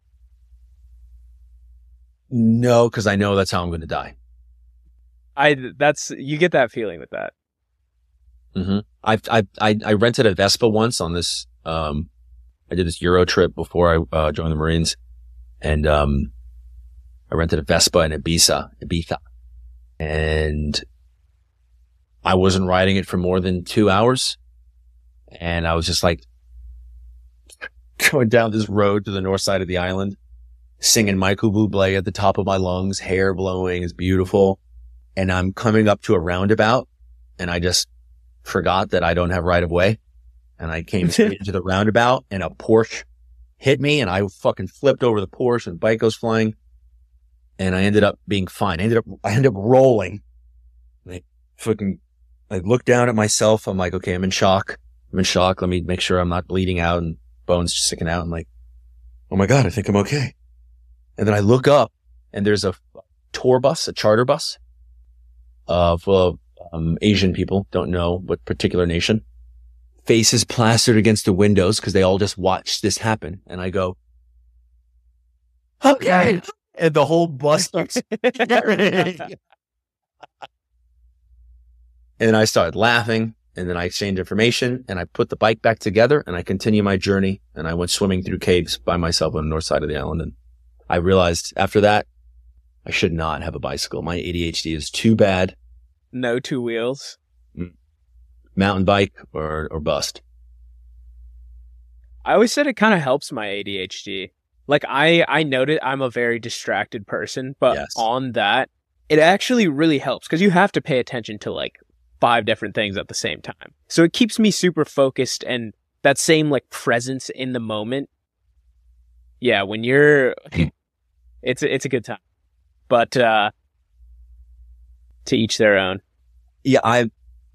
No, because I know that's how I'm going to die. I, that's, you get that feeling with that. Mm-hmm. I've, I, I, I rented a Vespa once on this, um, I did this Euro trip before I, uh, joined the Marines, and, um, I rented a Vespa in Ibiza, Ibiza, and I wasn't riding it for more than two hours. And I was just like going down this road to the north side of the island, singing Michael Bublé at the top of my lungs, hair blowing, it's beautiful. And I'm coming up to a roundabout, and I just forgot that I don't have right of way. And I came straight into the roundabout, and a Porsche hit me, and I fucking flipped over the Porsche, and the bike goes flying. And I ended up being fine. I ended up, I ended up rolling. I fucking, I looked down at myself. I'm like, okay, I'm in shock. I'm in shock. Let me make sure I'm not bleeding out and bones just sticking out. I'm like, oh my God, I think I'm okay. And then I look up, and there's a tour bus, a charter bus, uh, full of um, Asian people, don't know what particular nation. Faces plastered against the windows because they all just watched this happen. And I go, okay. And the whole bus starts carrying. And I started laughing. And then I exchanged information, and I put the bike back together, and I continued my journey, and I went swimming through caves by myself on the north side of the island. And I realized after that, I should not have a bicycle. My A D H D is too bad. No two wheels. Mountain bike or, or bust. I always said it kind of helps my A D H D. Like I, I noted I'm a very distracted person, but Yes. on that, it actually really helps because you have to pay attention to like five different things at the same time. So it keeps me super focused and that same like presence in the moment. Yeah, when you're, it's a, it's a good time. But uh, to each their own. Yeah, I've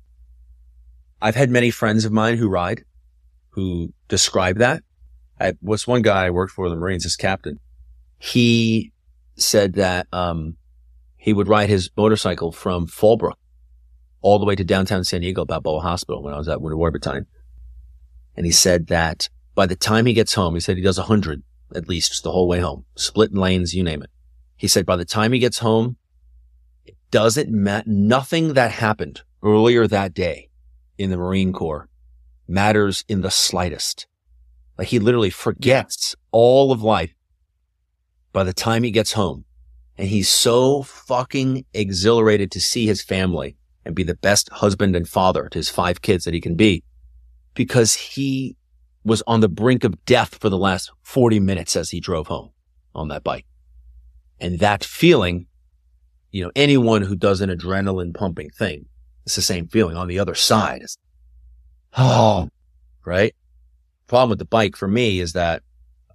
I've had many friends of mine who ride, who describe that. I was one guy I worked for in the Marines as captain. He said that um, he would ride his motorcycle from Fallbrook all the way to downtown San Diego, Balboa Hospital, when I was at Winter War Battalion. And he said that by the time he gets home, he said he does a hundred at least the whole way home, splitting lanes, you name it. He said by the time he gets home, it doesn't matter. Nothing that happened earlier that day in the Marine Corps matters in the slightest. Like he literally forgets all of life by the time he gets home. And he's so fucking exhilarated to see his family and be the best husband and father to his five kids that he can be, because he was on the brink of death for the last forty minutes as he drove home on that bike. And that feeling, you know, anyone who does an adrenaline pumping thing, it's the same feeling on the other side. It's, oh, right? Problem with the bike for me is that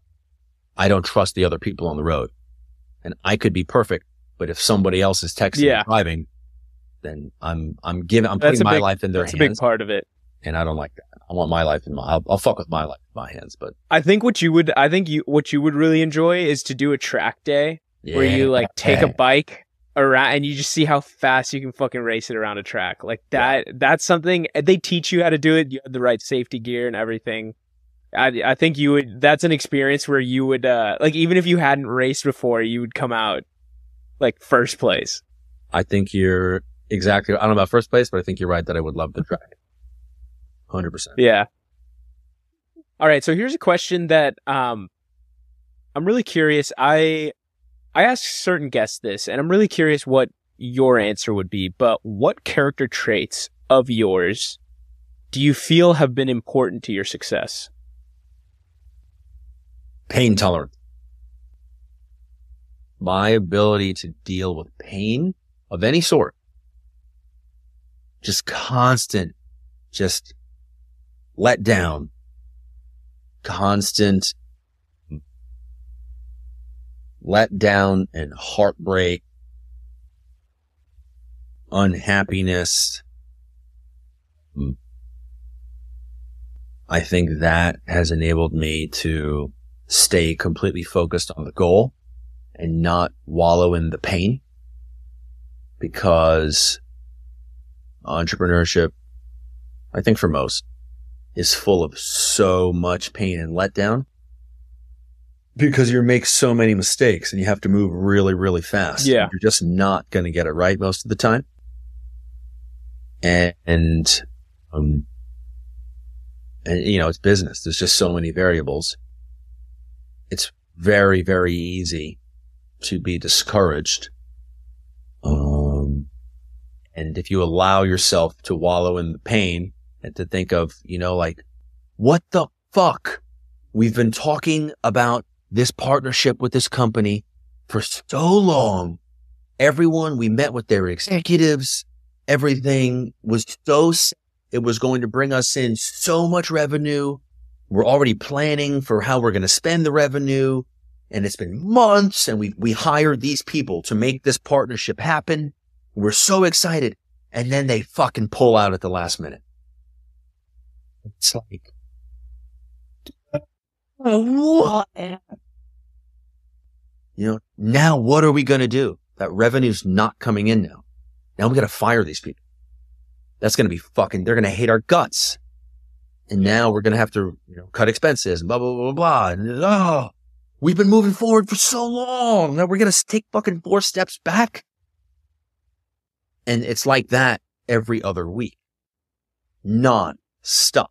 I don't trust the other people on the road. And I could be perfect, but if somebody else is texting Yeah. and driving, then I'm, I'm giving, I'm That's putting a my big- life in their That's a big hands. part of it. And I don't like that. I want my life in my, I'll, I'll fuck with my life in my hands, but I think what you would, I think you, what you would really enjoy is to do a track day where you like take a bike around and you just see how fast you can fucking race it around a track. Like that, that's something they teach you how to do it. You have the right safety gear and everything. I, I think you would, that's an experience where you would, uh, like, even if you hadn't raced before, you would come out like first place. I think you're exactly, I don't know about first place, but I think you're right that I would love the track. one hundred percent. Yeah. All right. So here's a question that, um, I'm really curious. I, I ask certain guests this and I'm really curious what your answer would be, but what character traits of yours do you feel have been important to your success? Pain tolerance. My ability to deal with pain of any sort. Just constant, just let down, constant let down and heartbreak, unhappiness. I think that has enabled me to stay completely focused on the goal and not wallow in the pain, because entrepreneurship, I think for most, is full of so much pain and letdown because you make so many mistakes and you have to move really, really fast. Yeah. You're just not going to get it right most of the time. And, and, um, and, you know, it's business. There's just so many variables. It's very, very easy to be discouraged. Um, and if you allow yourself to wallow in the pain and to think of, you know, like, what the fuck? We've been talking about this partnership with this company for so long. Everyone, we met with their executives. Everything was so, it was going to bring us in so much revenue. We're already planning for how we're going to spend the revenue. And it's been months and we, we hired these people to make this partnership happen. We're so excited. And then they fucking pull out at the last minute. It's like, what? You know, now what are we going to do? That revenue's not coming in now. Now we got to fire these people. That's going to be fucking, they're going to hate our guts. And now we're going to have to, you know, cut expenses and blah, blah, blah, blah. And oh, we've been moving forward for so long. Now we're going to take fucking four steps back. And it's like that every other week. Non-stop.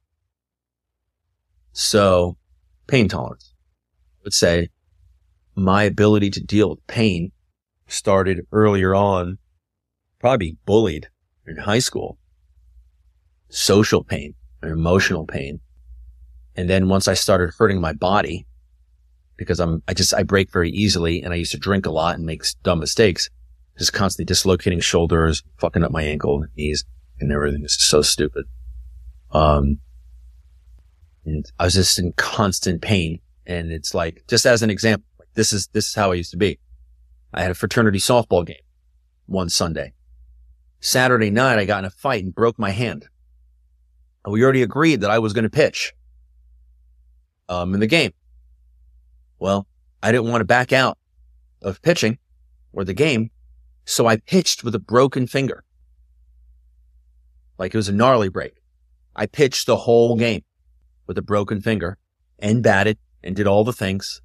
So, pain tolerance. I would say my ability to deal with pain started earlier on, probably bullied in high school, social pain, or emotional pain. And then once I started hurting my body, because I'm, I just, I break very easily and I used to drink a lot and make dumb mistakes, just constantly dislocating shoulders, fucking up my ankle, knees, and everything. It's so stupid. Um, and I was just in constant pain. And it's like, just as an example, like this is, this is how I used to be. I had a fraternity softball game one Sunday. Saturday night, I got in a fight and broke my hand. And we already agreed that I was going to pitch, um, in the game. Well, I didn't want to back out of pitching or the game. So I pitched with a broken finger. Like it was a gnarly break. I pitched the whole game with a broken finger and batted and did all the things.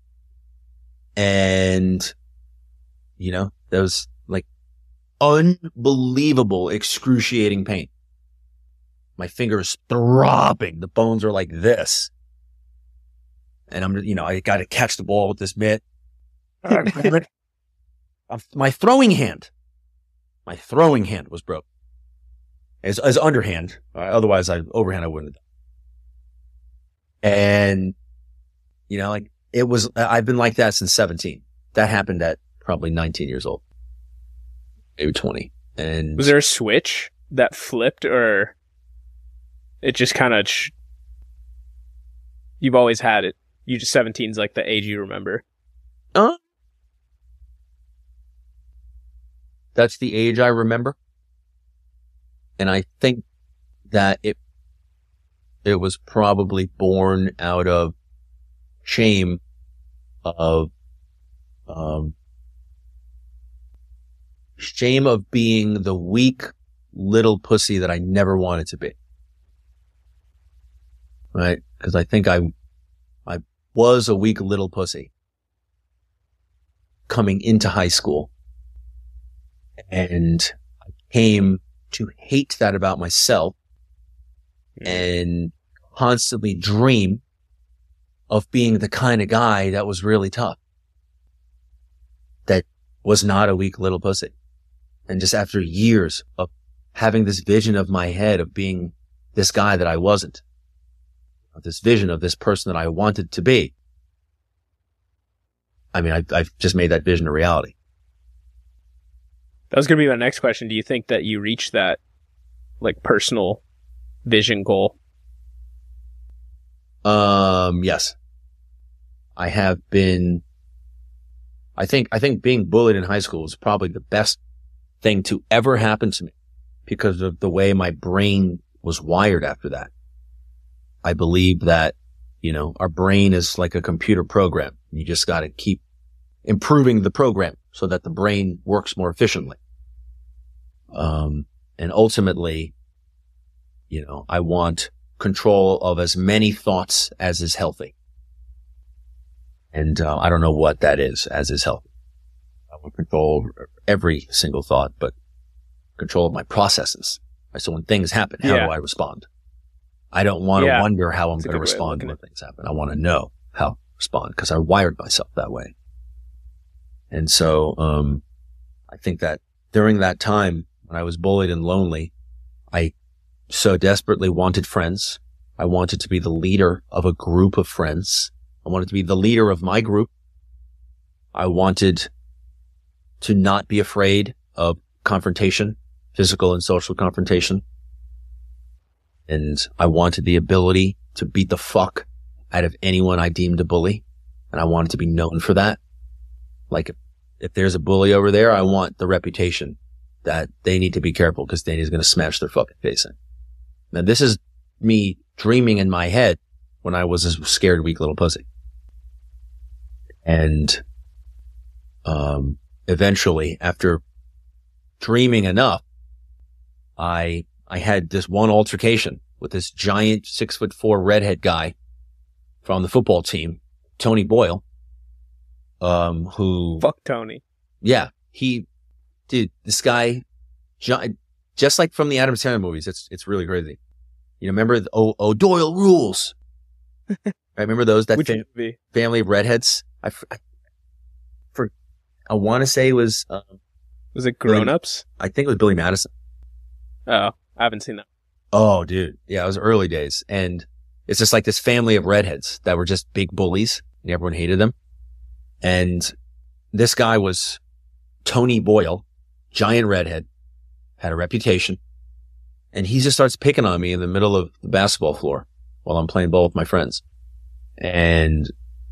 And, you know, there was like unbelievable, excruciating pain. My finger is throbbing. The bones are like this. And I'm, you know, I got to catch the ball with this mitt. My throwing hand, my throwing hand was broken. As, as underhand. Uh, otherwise, I overhand, I wouldn't have done. And, you know, like it was, I've been like that since seventeen. That happened at probably nineteen years old, maybe twenty. And was there a switch that flipped, or it just kind of, sh- you've always had it? You just seventeen is like the age you remember. Uh, that's the age I remember. And I think that it, it was probably born out of shame of, um, shame of being the weak little pussy that I never wanted to be. Right? Because I think I, I was a weak little pussy coming into high school. And I came to hate that about myself and constantly dream of being the kind of guy that was really tough, that was not a weak little pussy. And just after years of having this vision of my head of being this guy that I wasn't, this vision of this person that I wanted to be, I mean, I, I've just made that vision a reality. That was going to be my next question. Do you think that you reached that, like, personal vision goal? Um, yes. I have been, I think, I think being bullied in high school was probably the best thing to ever happen to me because of the way my brain was wired after that. I believe that, you know, our brain is like a computer program. You just got to keep improving the program so that the brain works more efficiently. Um, and ultimately, you know, I want control of as many thoughts as is healthy. And, uh, I don't know what that is as is healthy. I want control over every single thought, but control of my processes. Right? So when things happen, how Yeah. do I respond? I don't want to Yeah. wonder how I'm That's a going to good way of respond looking when at things happen. I want to know how to respond because I wired myself that way. And so, um, I think that during that time when I was bullied and lonely, I so desperately wanted friends. I wanted to be the leader of a group of friends. I wanted to be the leader of my group. I wanted to not be afraid of confrontation, physical and social confrontation. And I wanted the ability to beat the fuck out of anyone I deemed a bully. And I wanted to be known for that. Like, if, if there's a bully over there, I want the reputation that they need to be careful because Danny's going to smash their fucking face in. Now, this is me dreaming in my head when I was a scared, weak little pussy. And, um, eventually, after dreaming enough, I, I had this one altercation with this giant six foot four redhead guy from the football team, Tony Boyle, um, who, Fuck Tony. yeah, he, dude, this guy, gi- just like from the Adam Sandler movies, it's, it's really crazy. You know, remember the O- O'Doyle Rules? I remember those, that Which fam- movie? family of redheads. I, f- I for I want to say it was, um, Was it Grown Ups? I think it was Billy Madison. Oh, I haven't seen that. Oh, dude. Yeah, it was early days. And it's just like this family of redheads that were just big bullies and everyone hated them. And this guy was Tony Boyle, giant redhead, had a reputation. And he just starts picking on me in the middle of the basketball floor while I'm playing ball with my friends. And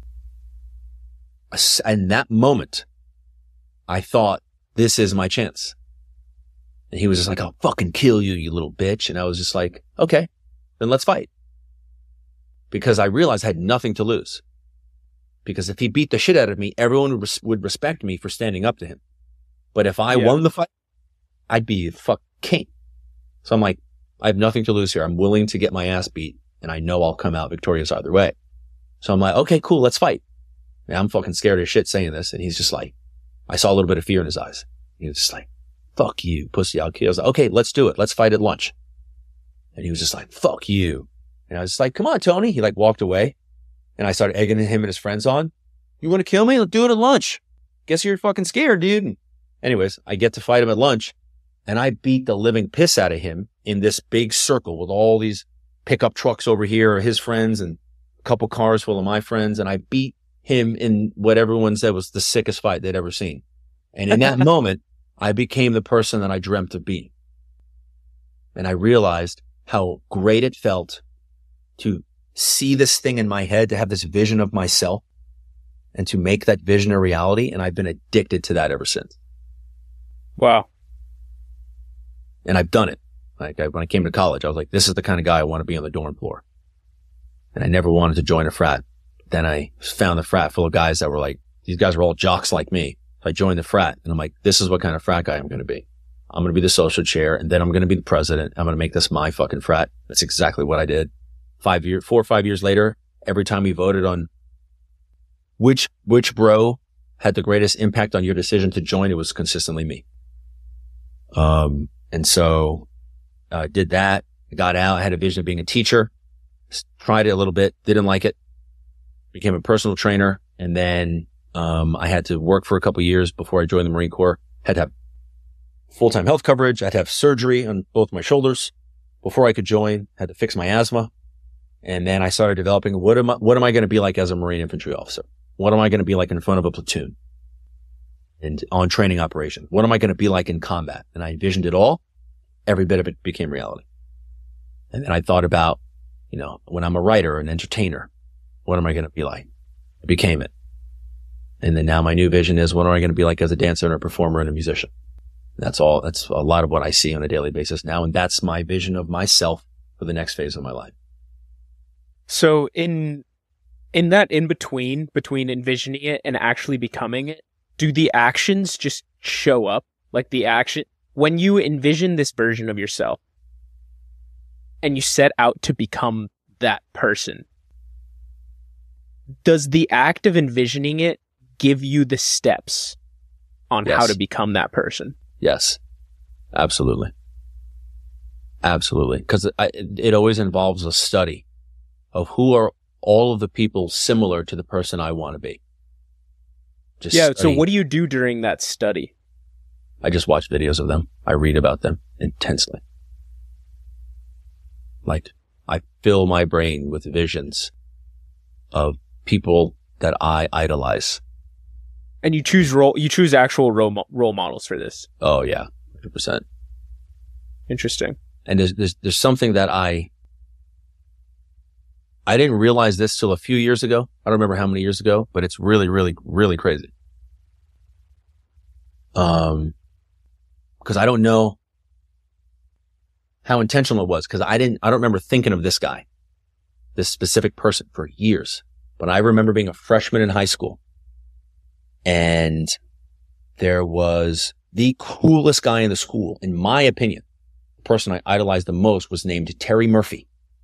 in that moment, I thought, this is my chance. And he was just like, I'll fucking kill you, you little bitch. And I was just like, okay, then let's fight. Because I realized I had nothing to lose. Because if he beat the shit out of me, everyone would, res- would respect me for standing up to him. But if I Yeah. won the fight, I'd be the fuck king. So I'm like, I have nothing to lose here. I'm willing to get my ass beat, and I know I'll come out victorious either way. So I'm like, okay, cool, let's fight. And I'm fucking scared as shit saying this. And he's just like, I saw a little bit of fear in his eyes. He was just like, fuck you, pussy, I'll kill you. I was like, okay, let's do it. Let's fight at lunch. And he was just like, fuck you. And I was just like, come on, Tony. He like walked away, and I started egging him and his friends on. You want to kill me? Let's do it at lunch. Guess you're fucking scared, dude. And anyways, I get to fight him at lunch, and I beat the living piss out of him in this big circle with all these pickup trucks over here, his friends, and a couple cars full of my friends. And I beat him in what everyone said was the sickest fight they'd ever seen. And in that moment, I became the person that I dreamt of being. And I realized how great it felt to see this thing in my head, to have this vision of myself, and to make that vision a reality. And I've been addicted to that ever since. Wow. And I've done it. Like I, when I came to college, I was like, this is the kind of guy I want to be on the dorm floor. And I never wanted to join a frat. Then I found a frat full of guys that were like, these guys were all jocks like me. So I joined the frat, and I'm like, this is what kind of frat guy I'm going to be. I'm going to be the social chair, and then I'm going to be the president. I'm going to make this my fucking frat. That's exactly what I did. Five years, four or five years later, every time we voted on which, which bro had the greatest impact on your decision to join, it was consistently me. Um, and so, uh, did that. I got out. I had a vision of being a teacher. Tried it a little bit. Didn't like it. Became a personal trainer. And then, um, I had to work for a couple of years before I joined the Marine Corps. Had to have full-time health coverage. I had to have surgery on both my shoulders before I could join. Had to fix my asthma. And then I started developing, what am I, what am I going to be like as a Marine infantry officer? What am I going to be like in front of a platoon and on training operation? What am I going to be like in combat? And I envisioned it all. Every bit of it became reality. And then I thought about, you know, when I'm a writer, an entertainer, what am I going to be like? I became it. And then now my new vision is, what am I going to be like as a dancer and a performer and a musician? That's all. That's a lot of what I see on a daily basis now. And that's my vision of myself for the next phase of my life. So in in that in between, between envisioning it and actually becoming it, do the actions just show up? Like the action, when you envision this version of yourself and you set out to become that person, does the act of envisioning it give you the steps on Yes. how to become that person? Yes, absolutely. Absolutely. Because it always involves a study of who are all of the people similar to the person I want to be. Just Yeah. So study. what do you do during that study? I just watch videos of them. I read about them intensely. Like, I fill my brain with visions of people that I idolize. And you choose role, you choose actual role, mo- role models for this. Oh yeah, one hundred percent. Interesting. And there's, there's, there's something that I, I didn't realize this till a few years ago. I don't remember how many years ago, but it's really, really, really crazy. Um, cause I don't know how intentional it was. Cause I didn't, I don't remember thinking of this guy, this specific person for years. But I remember being a freshman in high school, and there was the coolest guy in the school, in my opinion. The person I idolized the most was named Terry Murphy.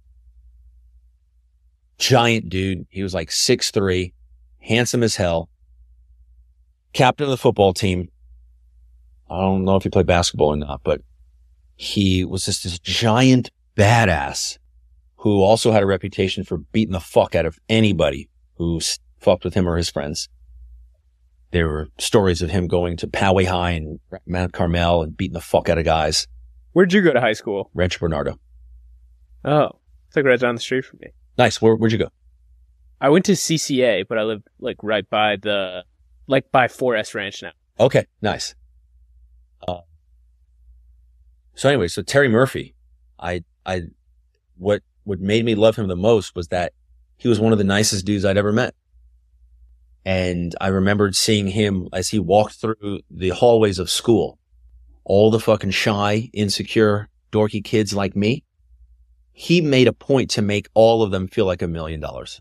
Giant dude. He was like six three, handsome as hell, captain of the football team. I don't know if he played basketball or not, but he was just this giant badass who also had a reputation for beating the fuck out of anybody who fucked with him or his friends. there were stories of him going to Poway High and Mount Carmel and beating the fuck out of guys. Where'd you go to high school? Rancho Bernardo. Oh, it's like right down the street from me. Nice. Where, where'd you go? I went to C C A, but I lived like right by the, like by four S Ranch now. Okay, nice. Uh, so anyway, so Terry Murphy, I, I, what, what made me love him the most was that he was one of the nicest dudes I'd ever met. And I remembered seeing him as he walked through the hallways of school, all the fucking shy, insecure, dorky kids like me. He made a point to make all of them feel like a million dollars.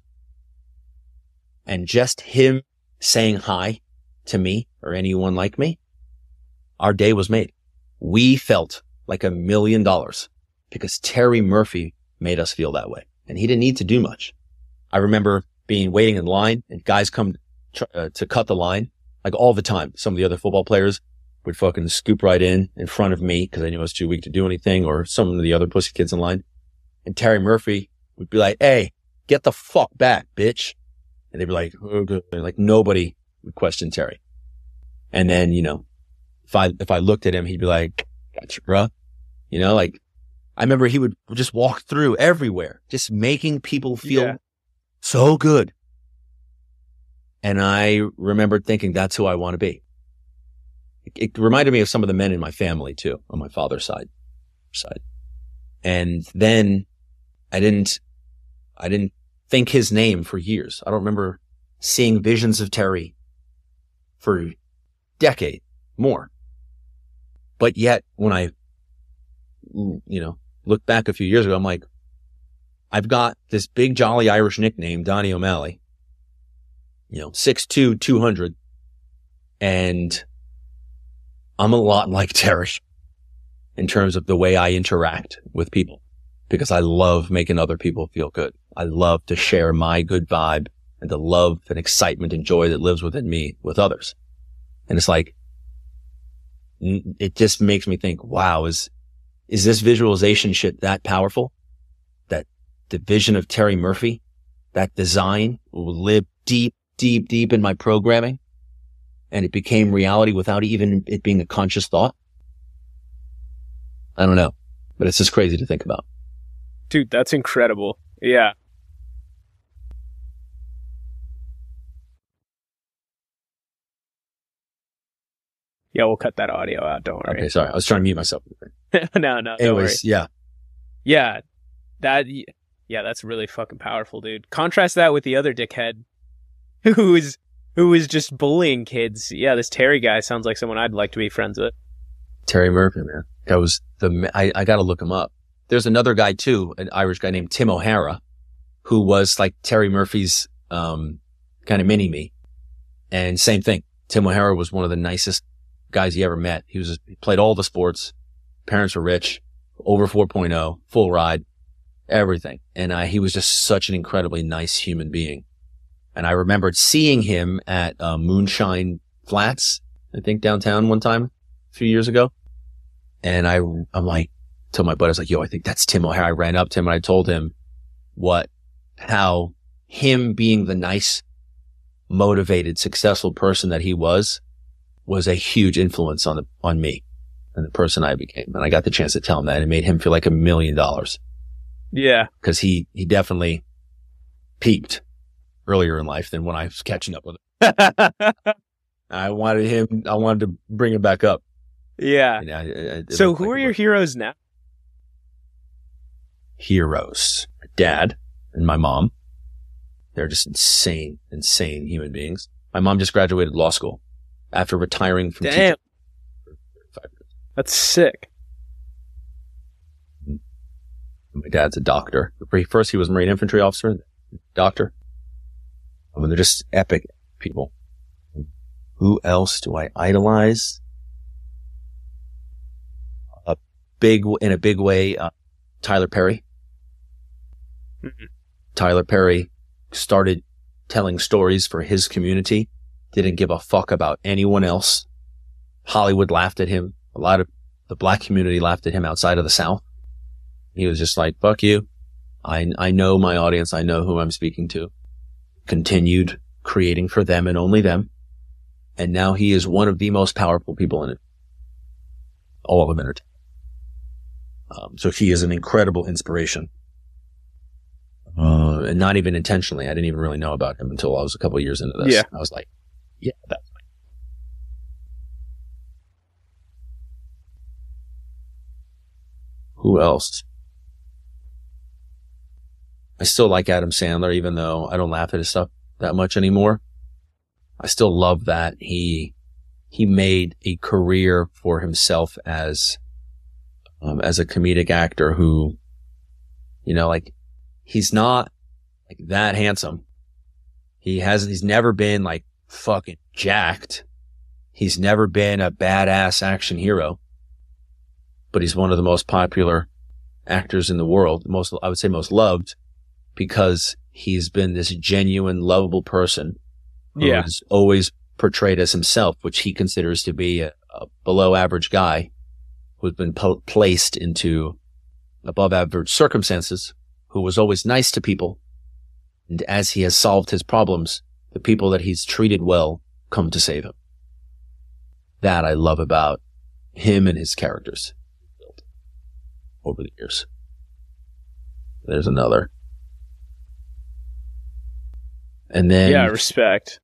And just him saying hi to me or anyone like me, our day was made. We felt like a million dollars because Terry Murphy made us feel that way. And he didn't need to do much. I remember being waiting in line and guys come uh, to cut the line like all the time. Some of the other football players would fucking scoop right in in front of me because I knew I was too weak to do anything, or some of the other pussy kids in line. And Terry Murphy would be like, "Hey, get the fuck back, bitch." And they'd be like, oh, good. Like nobody would question Terry. And then, you know, if I, if I looked at him, he'd be like, "Gotcha, bruh." You know, like I remember he would just walk through everywhere, just making people feel Yeah. so good. And I remembered thinking that's who I want to be. It, it reminded me of some of the men in my family too, on my father's side, side. And then I didn't, I didn't think his name for years. I don't remember seeing visions of Terry for a decade more. But yet when I, you know, look back a few years ago, I'm like, I've got this big jolly Irish nickname, Donnie O'Malley, you know, six two, two hundred. And I'm a lot like Terry in terms of the way I interact with people, because I love making other people feel good. I love to share my good vibe and the love and excitement and joy that lives within me with others. And it's like, it just makes me think, wow, is, is this visualization shit that powerful? That the vision of Terry Murphy, that design will live deep, deep, deep in my programming, and it became reality without even it being a conscious thought? I don't know, but it's just crazy to think about. Dude, that's incredible. Yeah. Yeah, we'll cut that audio out. Don't worry. Okay, sorry. I was trying to mute myself. no, no, don't Anyways, worry. yeah. Yeah, that. Yeah, that's really fucking powerful, dude. Contrast that with the other dickhead, who is who is just bullying kids. Yeah, this Terry guy sounds like someone I'd like to be friends with. Terry Murphy, man. That was the. I, I got to look him up. There's another guy too, an Irish guy named Tim O'Hara, who was like Terry Murphy's um, kind of mini me. And same thing. Tim O'Hara was one of the nicest guys he ever met. He was he played all the sports. Parents were rich, over four point oh, full ride, everything. And I, he was just such an incredibly nice human being. And I remembered seeing him at uh, Moonshine Flats, I think downtown one time a few years ago. And I, I'm like, told my buddy, I was like, yo, I think that's Tim O'Hara. I ran up to him and I told him what, how him being the nice, motivated, successful person that he was, was a huge influence on the, on me and the person I became. And I got the chance to tell him that, and it made him feel like a million dollars. Yeah. Cause he, he definitely peaked earlier in life than when I was catching up with him. I wanted him, I wanted to bring him back up. Yeah. And I, I, I, So who are your heroes now? Heroes? My dad and my mom. They're just insane, insane human beings. My mom just graduated law school after retiring from Damn. teaching for five years. That's sick. My dad's a doctor. First, he was a Marine infantry officer, doctor. I mean, they're just epic people. Who else do I idolize? A big, in a big way, uh, Tyler Perry. Mm-hmm. Tyler Perry started telling stories for his community. Didn't give a fuck about anyone else. Hollywood laughed at him. A lot of the black community laughed at him outside of the South. He was just like, fuck you. I, I know my audience. I know who I'm speaking to. Continued creating for them and only them. And now he is one of the most powerful people in it. All of entertainment. Um, so he is an incredible inspiration. Uh, and not even intentionally. I didn't even really know about him until I was a couple of years into this. Yeah. I was like, yeah, that's fine. Who else? I still like Adam Sandler, even though I don't laugh at his stuff that much anymore. I still love that he he made a career for himself as um, as a comedic actor who, you know, like he's not like that handsome. He has he's never been like fucking jacked. He's never been a badass action hero. But he's one of the most popular actors in the world, most I would say most loved, because he's been this genuine, lovable person who Yeah. is always portrayed as himself, which he considers to be a, a below average guy who's been po- placed into above average circumstances, who was always nice to people. And as he has solved his problems, the people that he's treated well come to save him. That I love about him and his characters over the years. There's another. And then, Yeah, respect.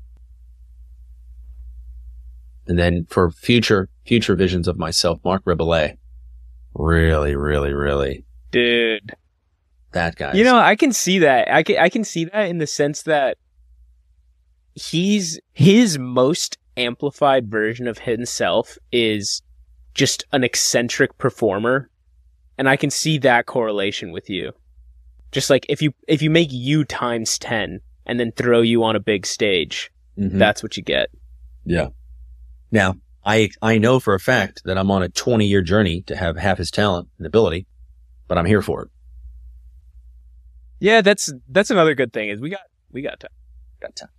and then for future, future visions of myself, Mark Rabelais. Really, really, really. Dude. That guy. You know, I can see that. I can I can see that in the sense that he's his most amplified version of himself is just an eccentric performer, and I can see that correlation with you. Just like if you if you make you times ten and then throw you on a big stage, Mhm. that's what you get. Yeah. Now, I I know for a fact that I'm on a twenty year journey to have half his talent and ability, but I'm here for it. Yeah, that's that's another good thing is we got we got time. Got time.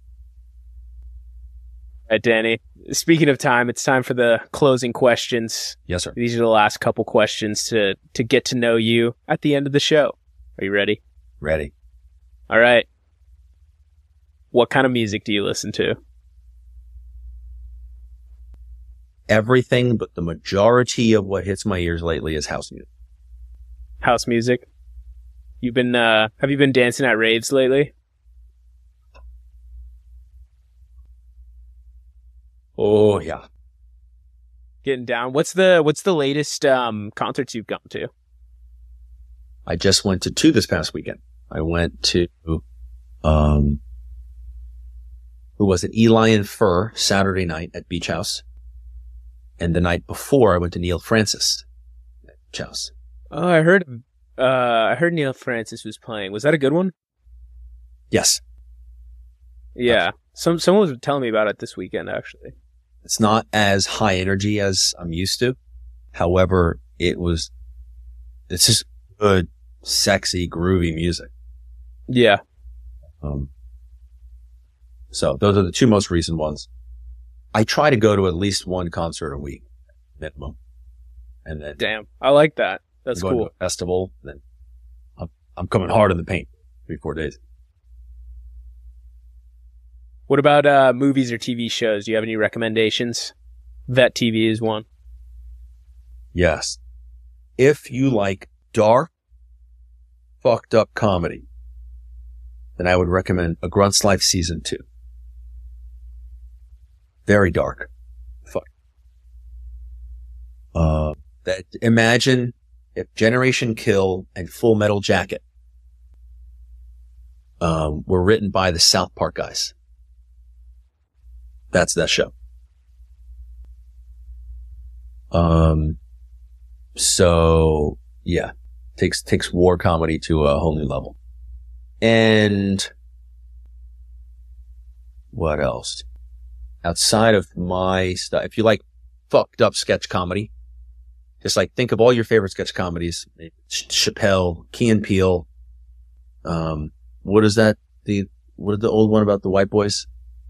All right, Danny. Speaking of time, it's time for the closing questions. Yes, sir. These are the last couple questions to to get to know you at the end of the show. Are you ready? Ready. All right. What kind of music do you listen to? Everything, but the majority of what hits my ears lately is house music. House music? You've been uh have you been dancing at raves lately? Oh, yeah. Getting down. What's the what's the latest um concerts you've gone to? I just went to two this past weekend. I went to, um, who was it? Eli and Fur Saturday night at Beach House. And the night before I went to Neil Francis at Beach House. Oh, I heard uh I heard Neil Francis was playing. Was that a good one? Yes. Yeah. Some someone was telling me about it this weekend actually. It's not as high energy as I'm used to. However, it was, it's just good, sexy, groovy music. Yeah. Um, so those are the two most recent ones. I try to go to at least one concert a week, minimum. And then Damn. I like that. That's I'm going cool. to a festival. Then I'm, I'm coming hard in the paint three, four days. What about uh movies or T V shows? Do you have any recommendations? Vet T V is one. Yes. If you like dark, fucked up comedy, then I would recommend A Grunt's Life Season two. Very dark. Fuck. Uh, that, imagine if Generation Kill and Full Metal Jacket um, were written by the South Park guys. That's that show. Um, so yeah, takes, takes war comedy to a whole new level. And what else? Outside of my stuff, if you like fucked up sketch comedy, just like think of all your favorite sketch comedies, Ch- Chappelle, Key and Peele. Um, what is that? The, what is the old one about the white boys?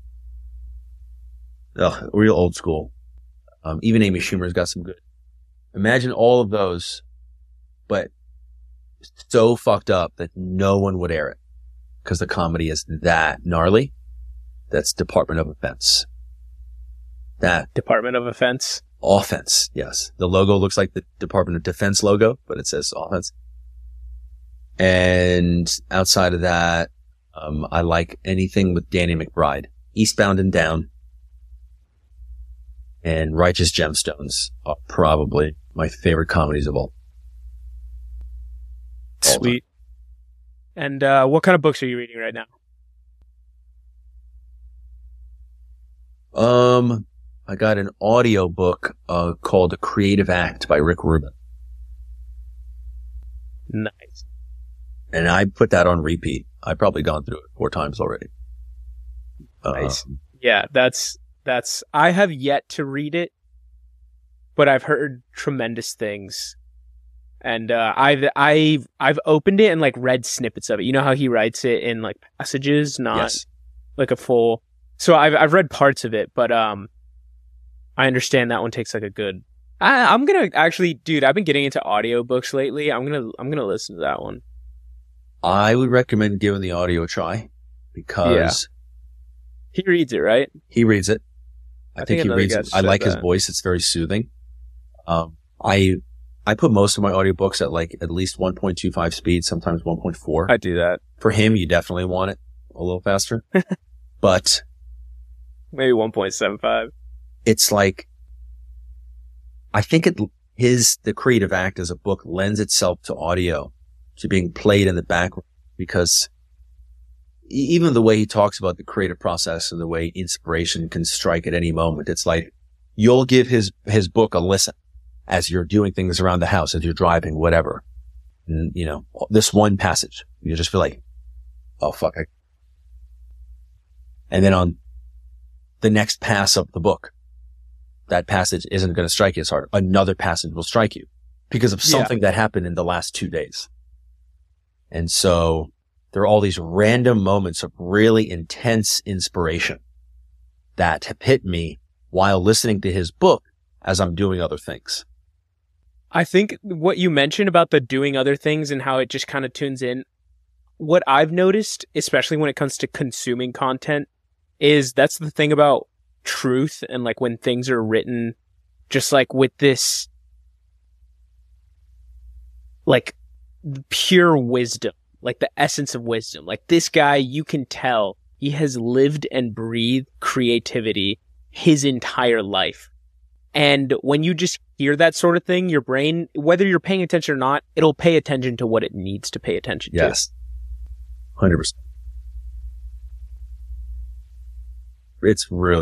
Ugh, real old school. Um, even Amy Schumer's got some good. Imagine all of those, but so fucked up that no one would air it because the comedy is that gnarly. That's Department of Offense. that Department of Offense. offense. Yes. The logo looks like the Department of Defense logo, but it says offense. And outside of that, um, I like anything with Danny McBride. Eastbound and Down and Righteous Gemstones are probably my favorite comedies of all. all time. Sweet. And uh, what kind of books are you reading right now? Um, I got an audio book uh, called The Creative Act by Rick Rubin. Nice. And I put that on repeat. I've probably gone through it four times already. Nice. Um, Yeah, that's that's. I have yet to read it, but I've heard tremendous things, and uh, I've I've I've opened it and like read snippets of it. You know how he writes it in like passages, not yes. like a full. So I've I've read parts of it, but um, I understand that one takes like a good. I, I'm gonna actually, dude. I've been getting into audiobooks lately. I'm gonna I'm gonna listen to that one. I would recommend giving the audio a try because He reads it, right? he reads it. I, I think, think he another reads it. guest I said like his that. voice. It's very soothing. Um, I I put most of my audiobooks at like at least one point two five speed, sometimes one point four. I do that. For him, you definitely want it a little faster. But Maybe one point seven five. it's like, I think it, his, The Creative Act as a book lends itself to audio, to being played in the background, because e- even the way he talks about the creative process and the way inspiration can strike at any moment, it's like you'll give his, his book a listen as you're doing things around the house, as you're driving, whatever. And, you know, this one passage, you just feel like, oh, fuck. I... And then on the next pass of the book, that passage isn't going to strike you as hard. Another passage will strike you because of something yeah. that happened in the last two days. And so there are all these random moments of really intense inspiration that have hit me while listening to his book as I'm doing other things. I think what you mentioned about the doing other things and how it just kind of tunes in, what I've noticed, especially when it comes to consuming content, is that's the thing about truth and like when things are written just like with this like pure wisdom, like the essence of wisdom. Like this guy, you can tell he has lived and breathed creativity his entire life. And when you just hear that sort of thing, your brain, whether you're paying attention or not, it'll pay attention to what it needs to pay attention to. Yes. one hundred percent. It's really,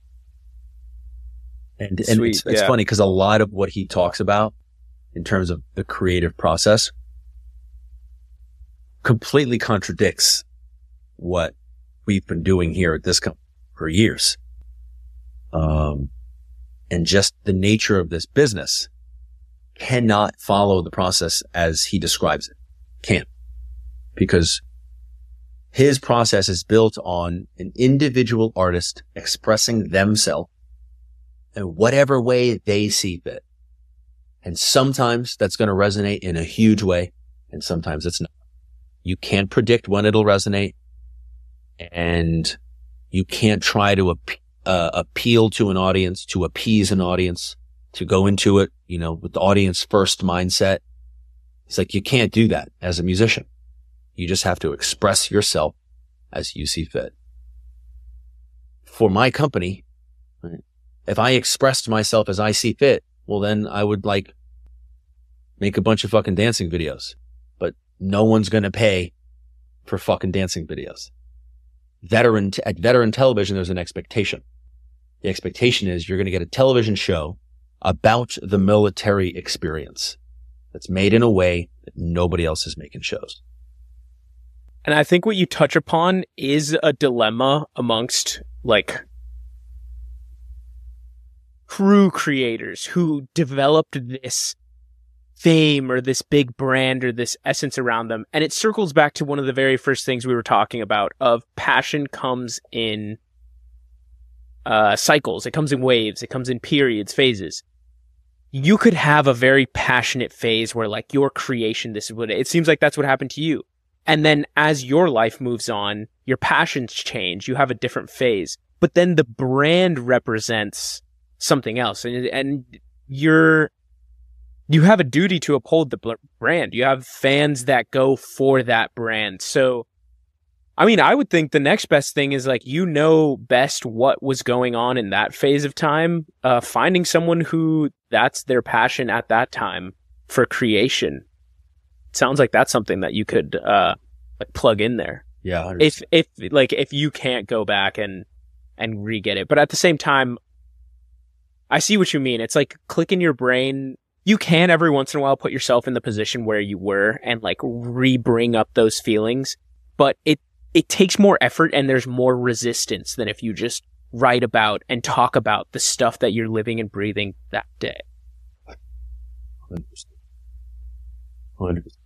and, and Sweet, it's, it's yeah. funny because a lot of what he talks about in terms of the creative process completely contradicts what we've been doing here at this company for years. Um, and just the nature of this business cannot follow the process as he describes it. Can't. Because his process is built on an individual artist expressing themselves in whatever way they see fit. And sometimes that's going to resonate in a huge way, and sometimes it's not. You can't predict when it'll resonate, and you can't try to ap- uh, appeal to an audience, to appease an audience, to go into it, you know, with the audience first mindset. It's like you can't do that as a musician. You just have to express yourself as you see fit. For my company, right, if I expressed myself as I see fit, well, then I would like make a bunch of fucking dancing videos, but no one's going to pay for fucking dancing videos. Veteran, t- at veteran television, there's an expectation. The expectation is you're going to get a television show about the military experience that's made in a way that nobody else is making shows. And I think what you touch upon is a dilemma amongst like crew creators who developed this fame or this big brand or this essence around them. And it circles back to one of the very first things we were talking about of passion comes in uh, cycles. It comes in waves. It comes in periods, phases. You could have a very passionate phase where like your creation, this is what it, it seems like that's what happened to you. And then as your life moves on, your passions change. You have a different phase. but then the brand represents something else. And, and you're, you have a duty to uphold the bl- brand. You have fans that go for that brand. So, I mean, I would think the next best thing is like, you know best what was going on in that phase of time, uh, finding someone who that's their passion at that time for creation. It sounds like that's something that you could, uh, like plug in there. Yeah. one hundred percent. If, if, like, if you can't go back and, and re-get it. But at the same time, I see what you mean. It's like click in your brain. You can every once in a while put yourself in the position where you were and like re-bring up those feelings, but it, it takes more effort and there's more resistance than if you just write about and talk about the stuff that you're living and breathing that day. one hundred percent. one hundred percent.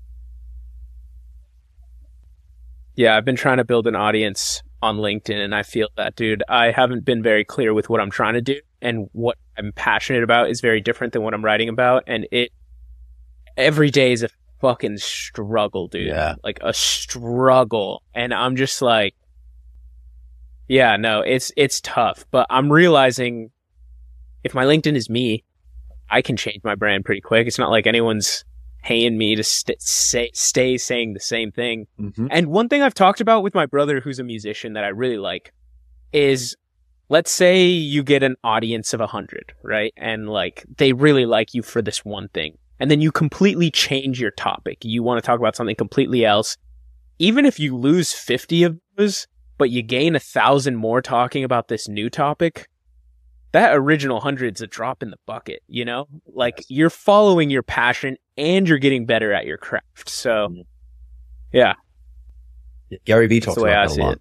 Yeah, I've been trying to build an audience on LinkedIn, and I feel that, dude, I haven't been very clear with what I'm trying to do, and what I'm passionate about is very different than what I'm writing about, and it every day is a fucking struggle, dude. Yeah. Like a struggle. And I'm just like, yeah, no, it's it's tough, but I'm realizing if my LinkedIn is me, I can change my brand pretty quick. It's not like anyone's paying me to st- say, stay saying the same thing. Mm-hmm. And one thing I've talked about with my brother, who's a musician, that I really like is, let's say you get an audience of a hundred, right? And like, they really like you for this one thing. And then you completely change your topic. You want to talk about something completely else. Even if you lose fifty of those, but you gain a thousand more talking about this new topic, that original hundred's a drop in the bucket, you know? Like, you're following your passion and you're getting better at your craft. So, yeah. Yeah, Gary Vee That's talks the way I about that see a lot. it.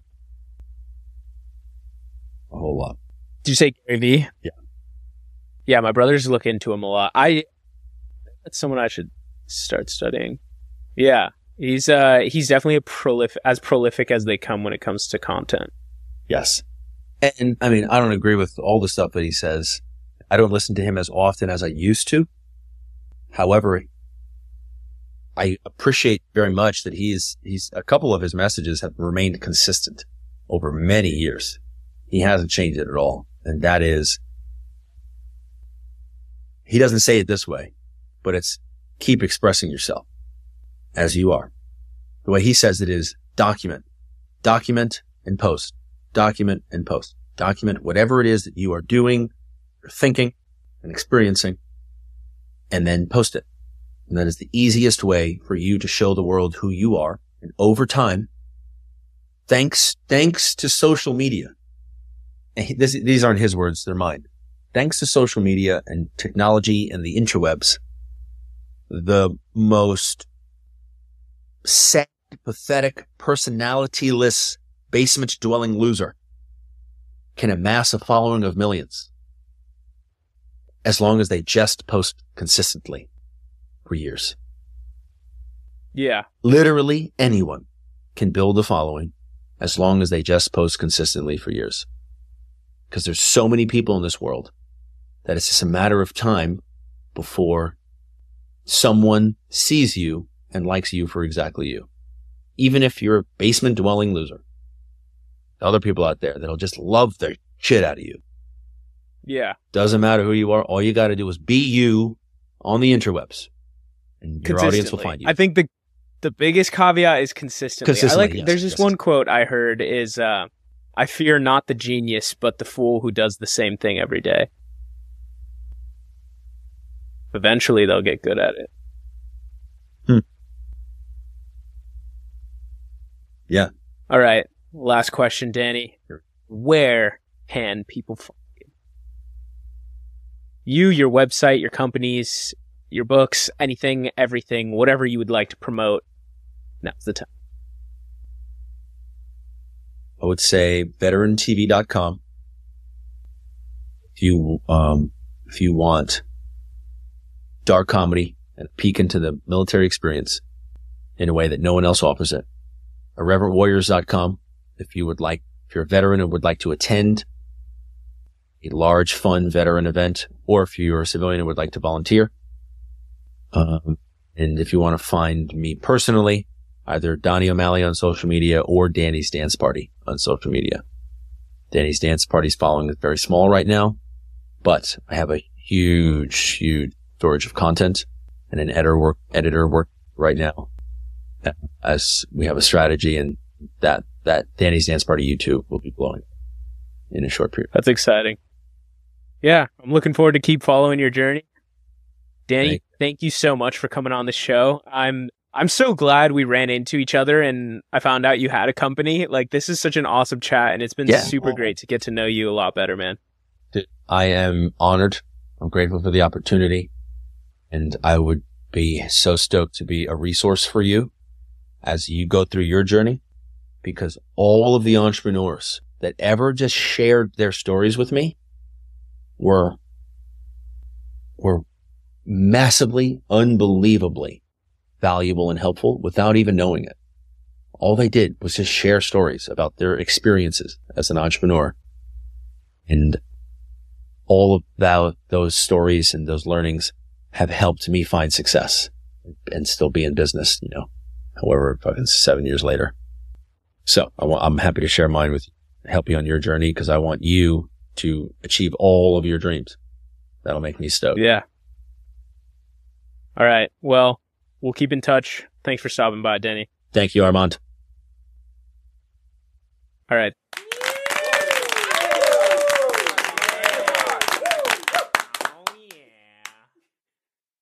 A whole lot. Did you say Gary Vee? Yeah. Yeah, my brothers look into him a lot. I, that's someone I should start studying. Yeah. He's, uh, he's definitely a prolific, as prolific as they come when it comes to content. Yes. And I mean, I don't agree with all the stuff that he says. I don't listen to him as often as I used to. However, I appreciate very much that he's, he's, a couple of his messages have remained consistent over many years. He hasn't changed it at all. And that is, he doesn't say it this way, but it's keep expressing yourself as you are. The way he says it is document, document and post, document and post, document whatever it is that you are doing, or thinking and experiencing, and then post it. And that is the easiest way for you to show the world who you are. And over time, thanks, thanks to social media, and he, this, these aren't his words, they're mine. Thanks to social media and technology and the interwebs, the most sad, pathetic, personality-less, basement-dwelling loser can amass a following of millions as long as they just post consistently for years. Yeah. Literally anyone can build a following as long as they just post consistently for years. Because there's so many people in this world that it's just a matter of time before someone sees you and likes you for exactly you. Even if you're a basement dwelling loser, other people out there that'll just love the shit out of you. Yeah. Doesn't matter who you are. All you got to do is be you on the interwebs, and your audience will find you. I think the the biggest caveat is consistently. Consistently, I like. yes, There's this yes. one quote I heard is, uh, "I fear not the genius, but the fool who does the same thing every day." Eventually, they'll get good at it. Hmm. Yeah. All right. Last question, Danny. Where can people find you? You, your website, your companies, your books, anything, everything, whatever you would like to promote. Now's the time. I would say veteran T V dot com. If you, um, if you want dark comedy and a peek into the military experience in a way that no one else offers it. irreverent warriors dot com. If you would like, if you're a veteran and would like to attend a large, fun veteran event, or if you're a civilian and would like to volunteer. Um, and if you want to find me personally, either Donnie O'Malley on social media or Danny's Dance Party on social media. Danny's Dance Party's following is very small right now, but I have a huge, huge storage of content and an editor work, editor work right now. As we have a strategy, and that, that Danny's Dance Party YouTube will be blowing in a short period. That's exciting. Yeah, I'm looking forward to keep following your journey. Danny, Thank, thank you so much for coming on the show. I'm I'm so glad we ran into each other and I found out you had a company. Like, this is such an awesome chat, and it's been Yeah. super great to get to know you a lot better, man. I am honored. I'm grateful for the opportunity, and I would be so stoked to be a resource for you as you go through your journey, because all of the entrepreneurs that ever just shared their stories with me were, were massively, unbelievably valuable and helpful without even knowing it. All they did was just share stories about their experiences as an entrepreneur. And all of that, those stories and those learnings have helped me find success and still be in business, you know, however, fucking seven years later. So I want, I'm happy to share mine with you, help you on your journey, because I want you to achieve all of your dreams. That'll make me stoked. Yeah. All right. Well, we'll keep in touch. Thanks for stopping by, Denny. Thank you, Armand. All right.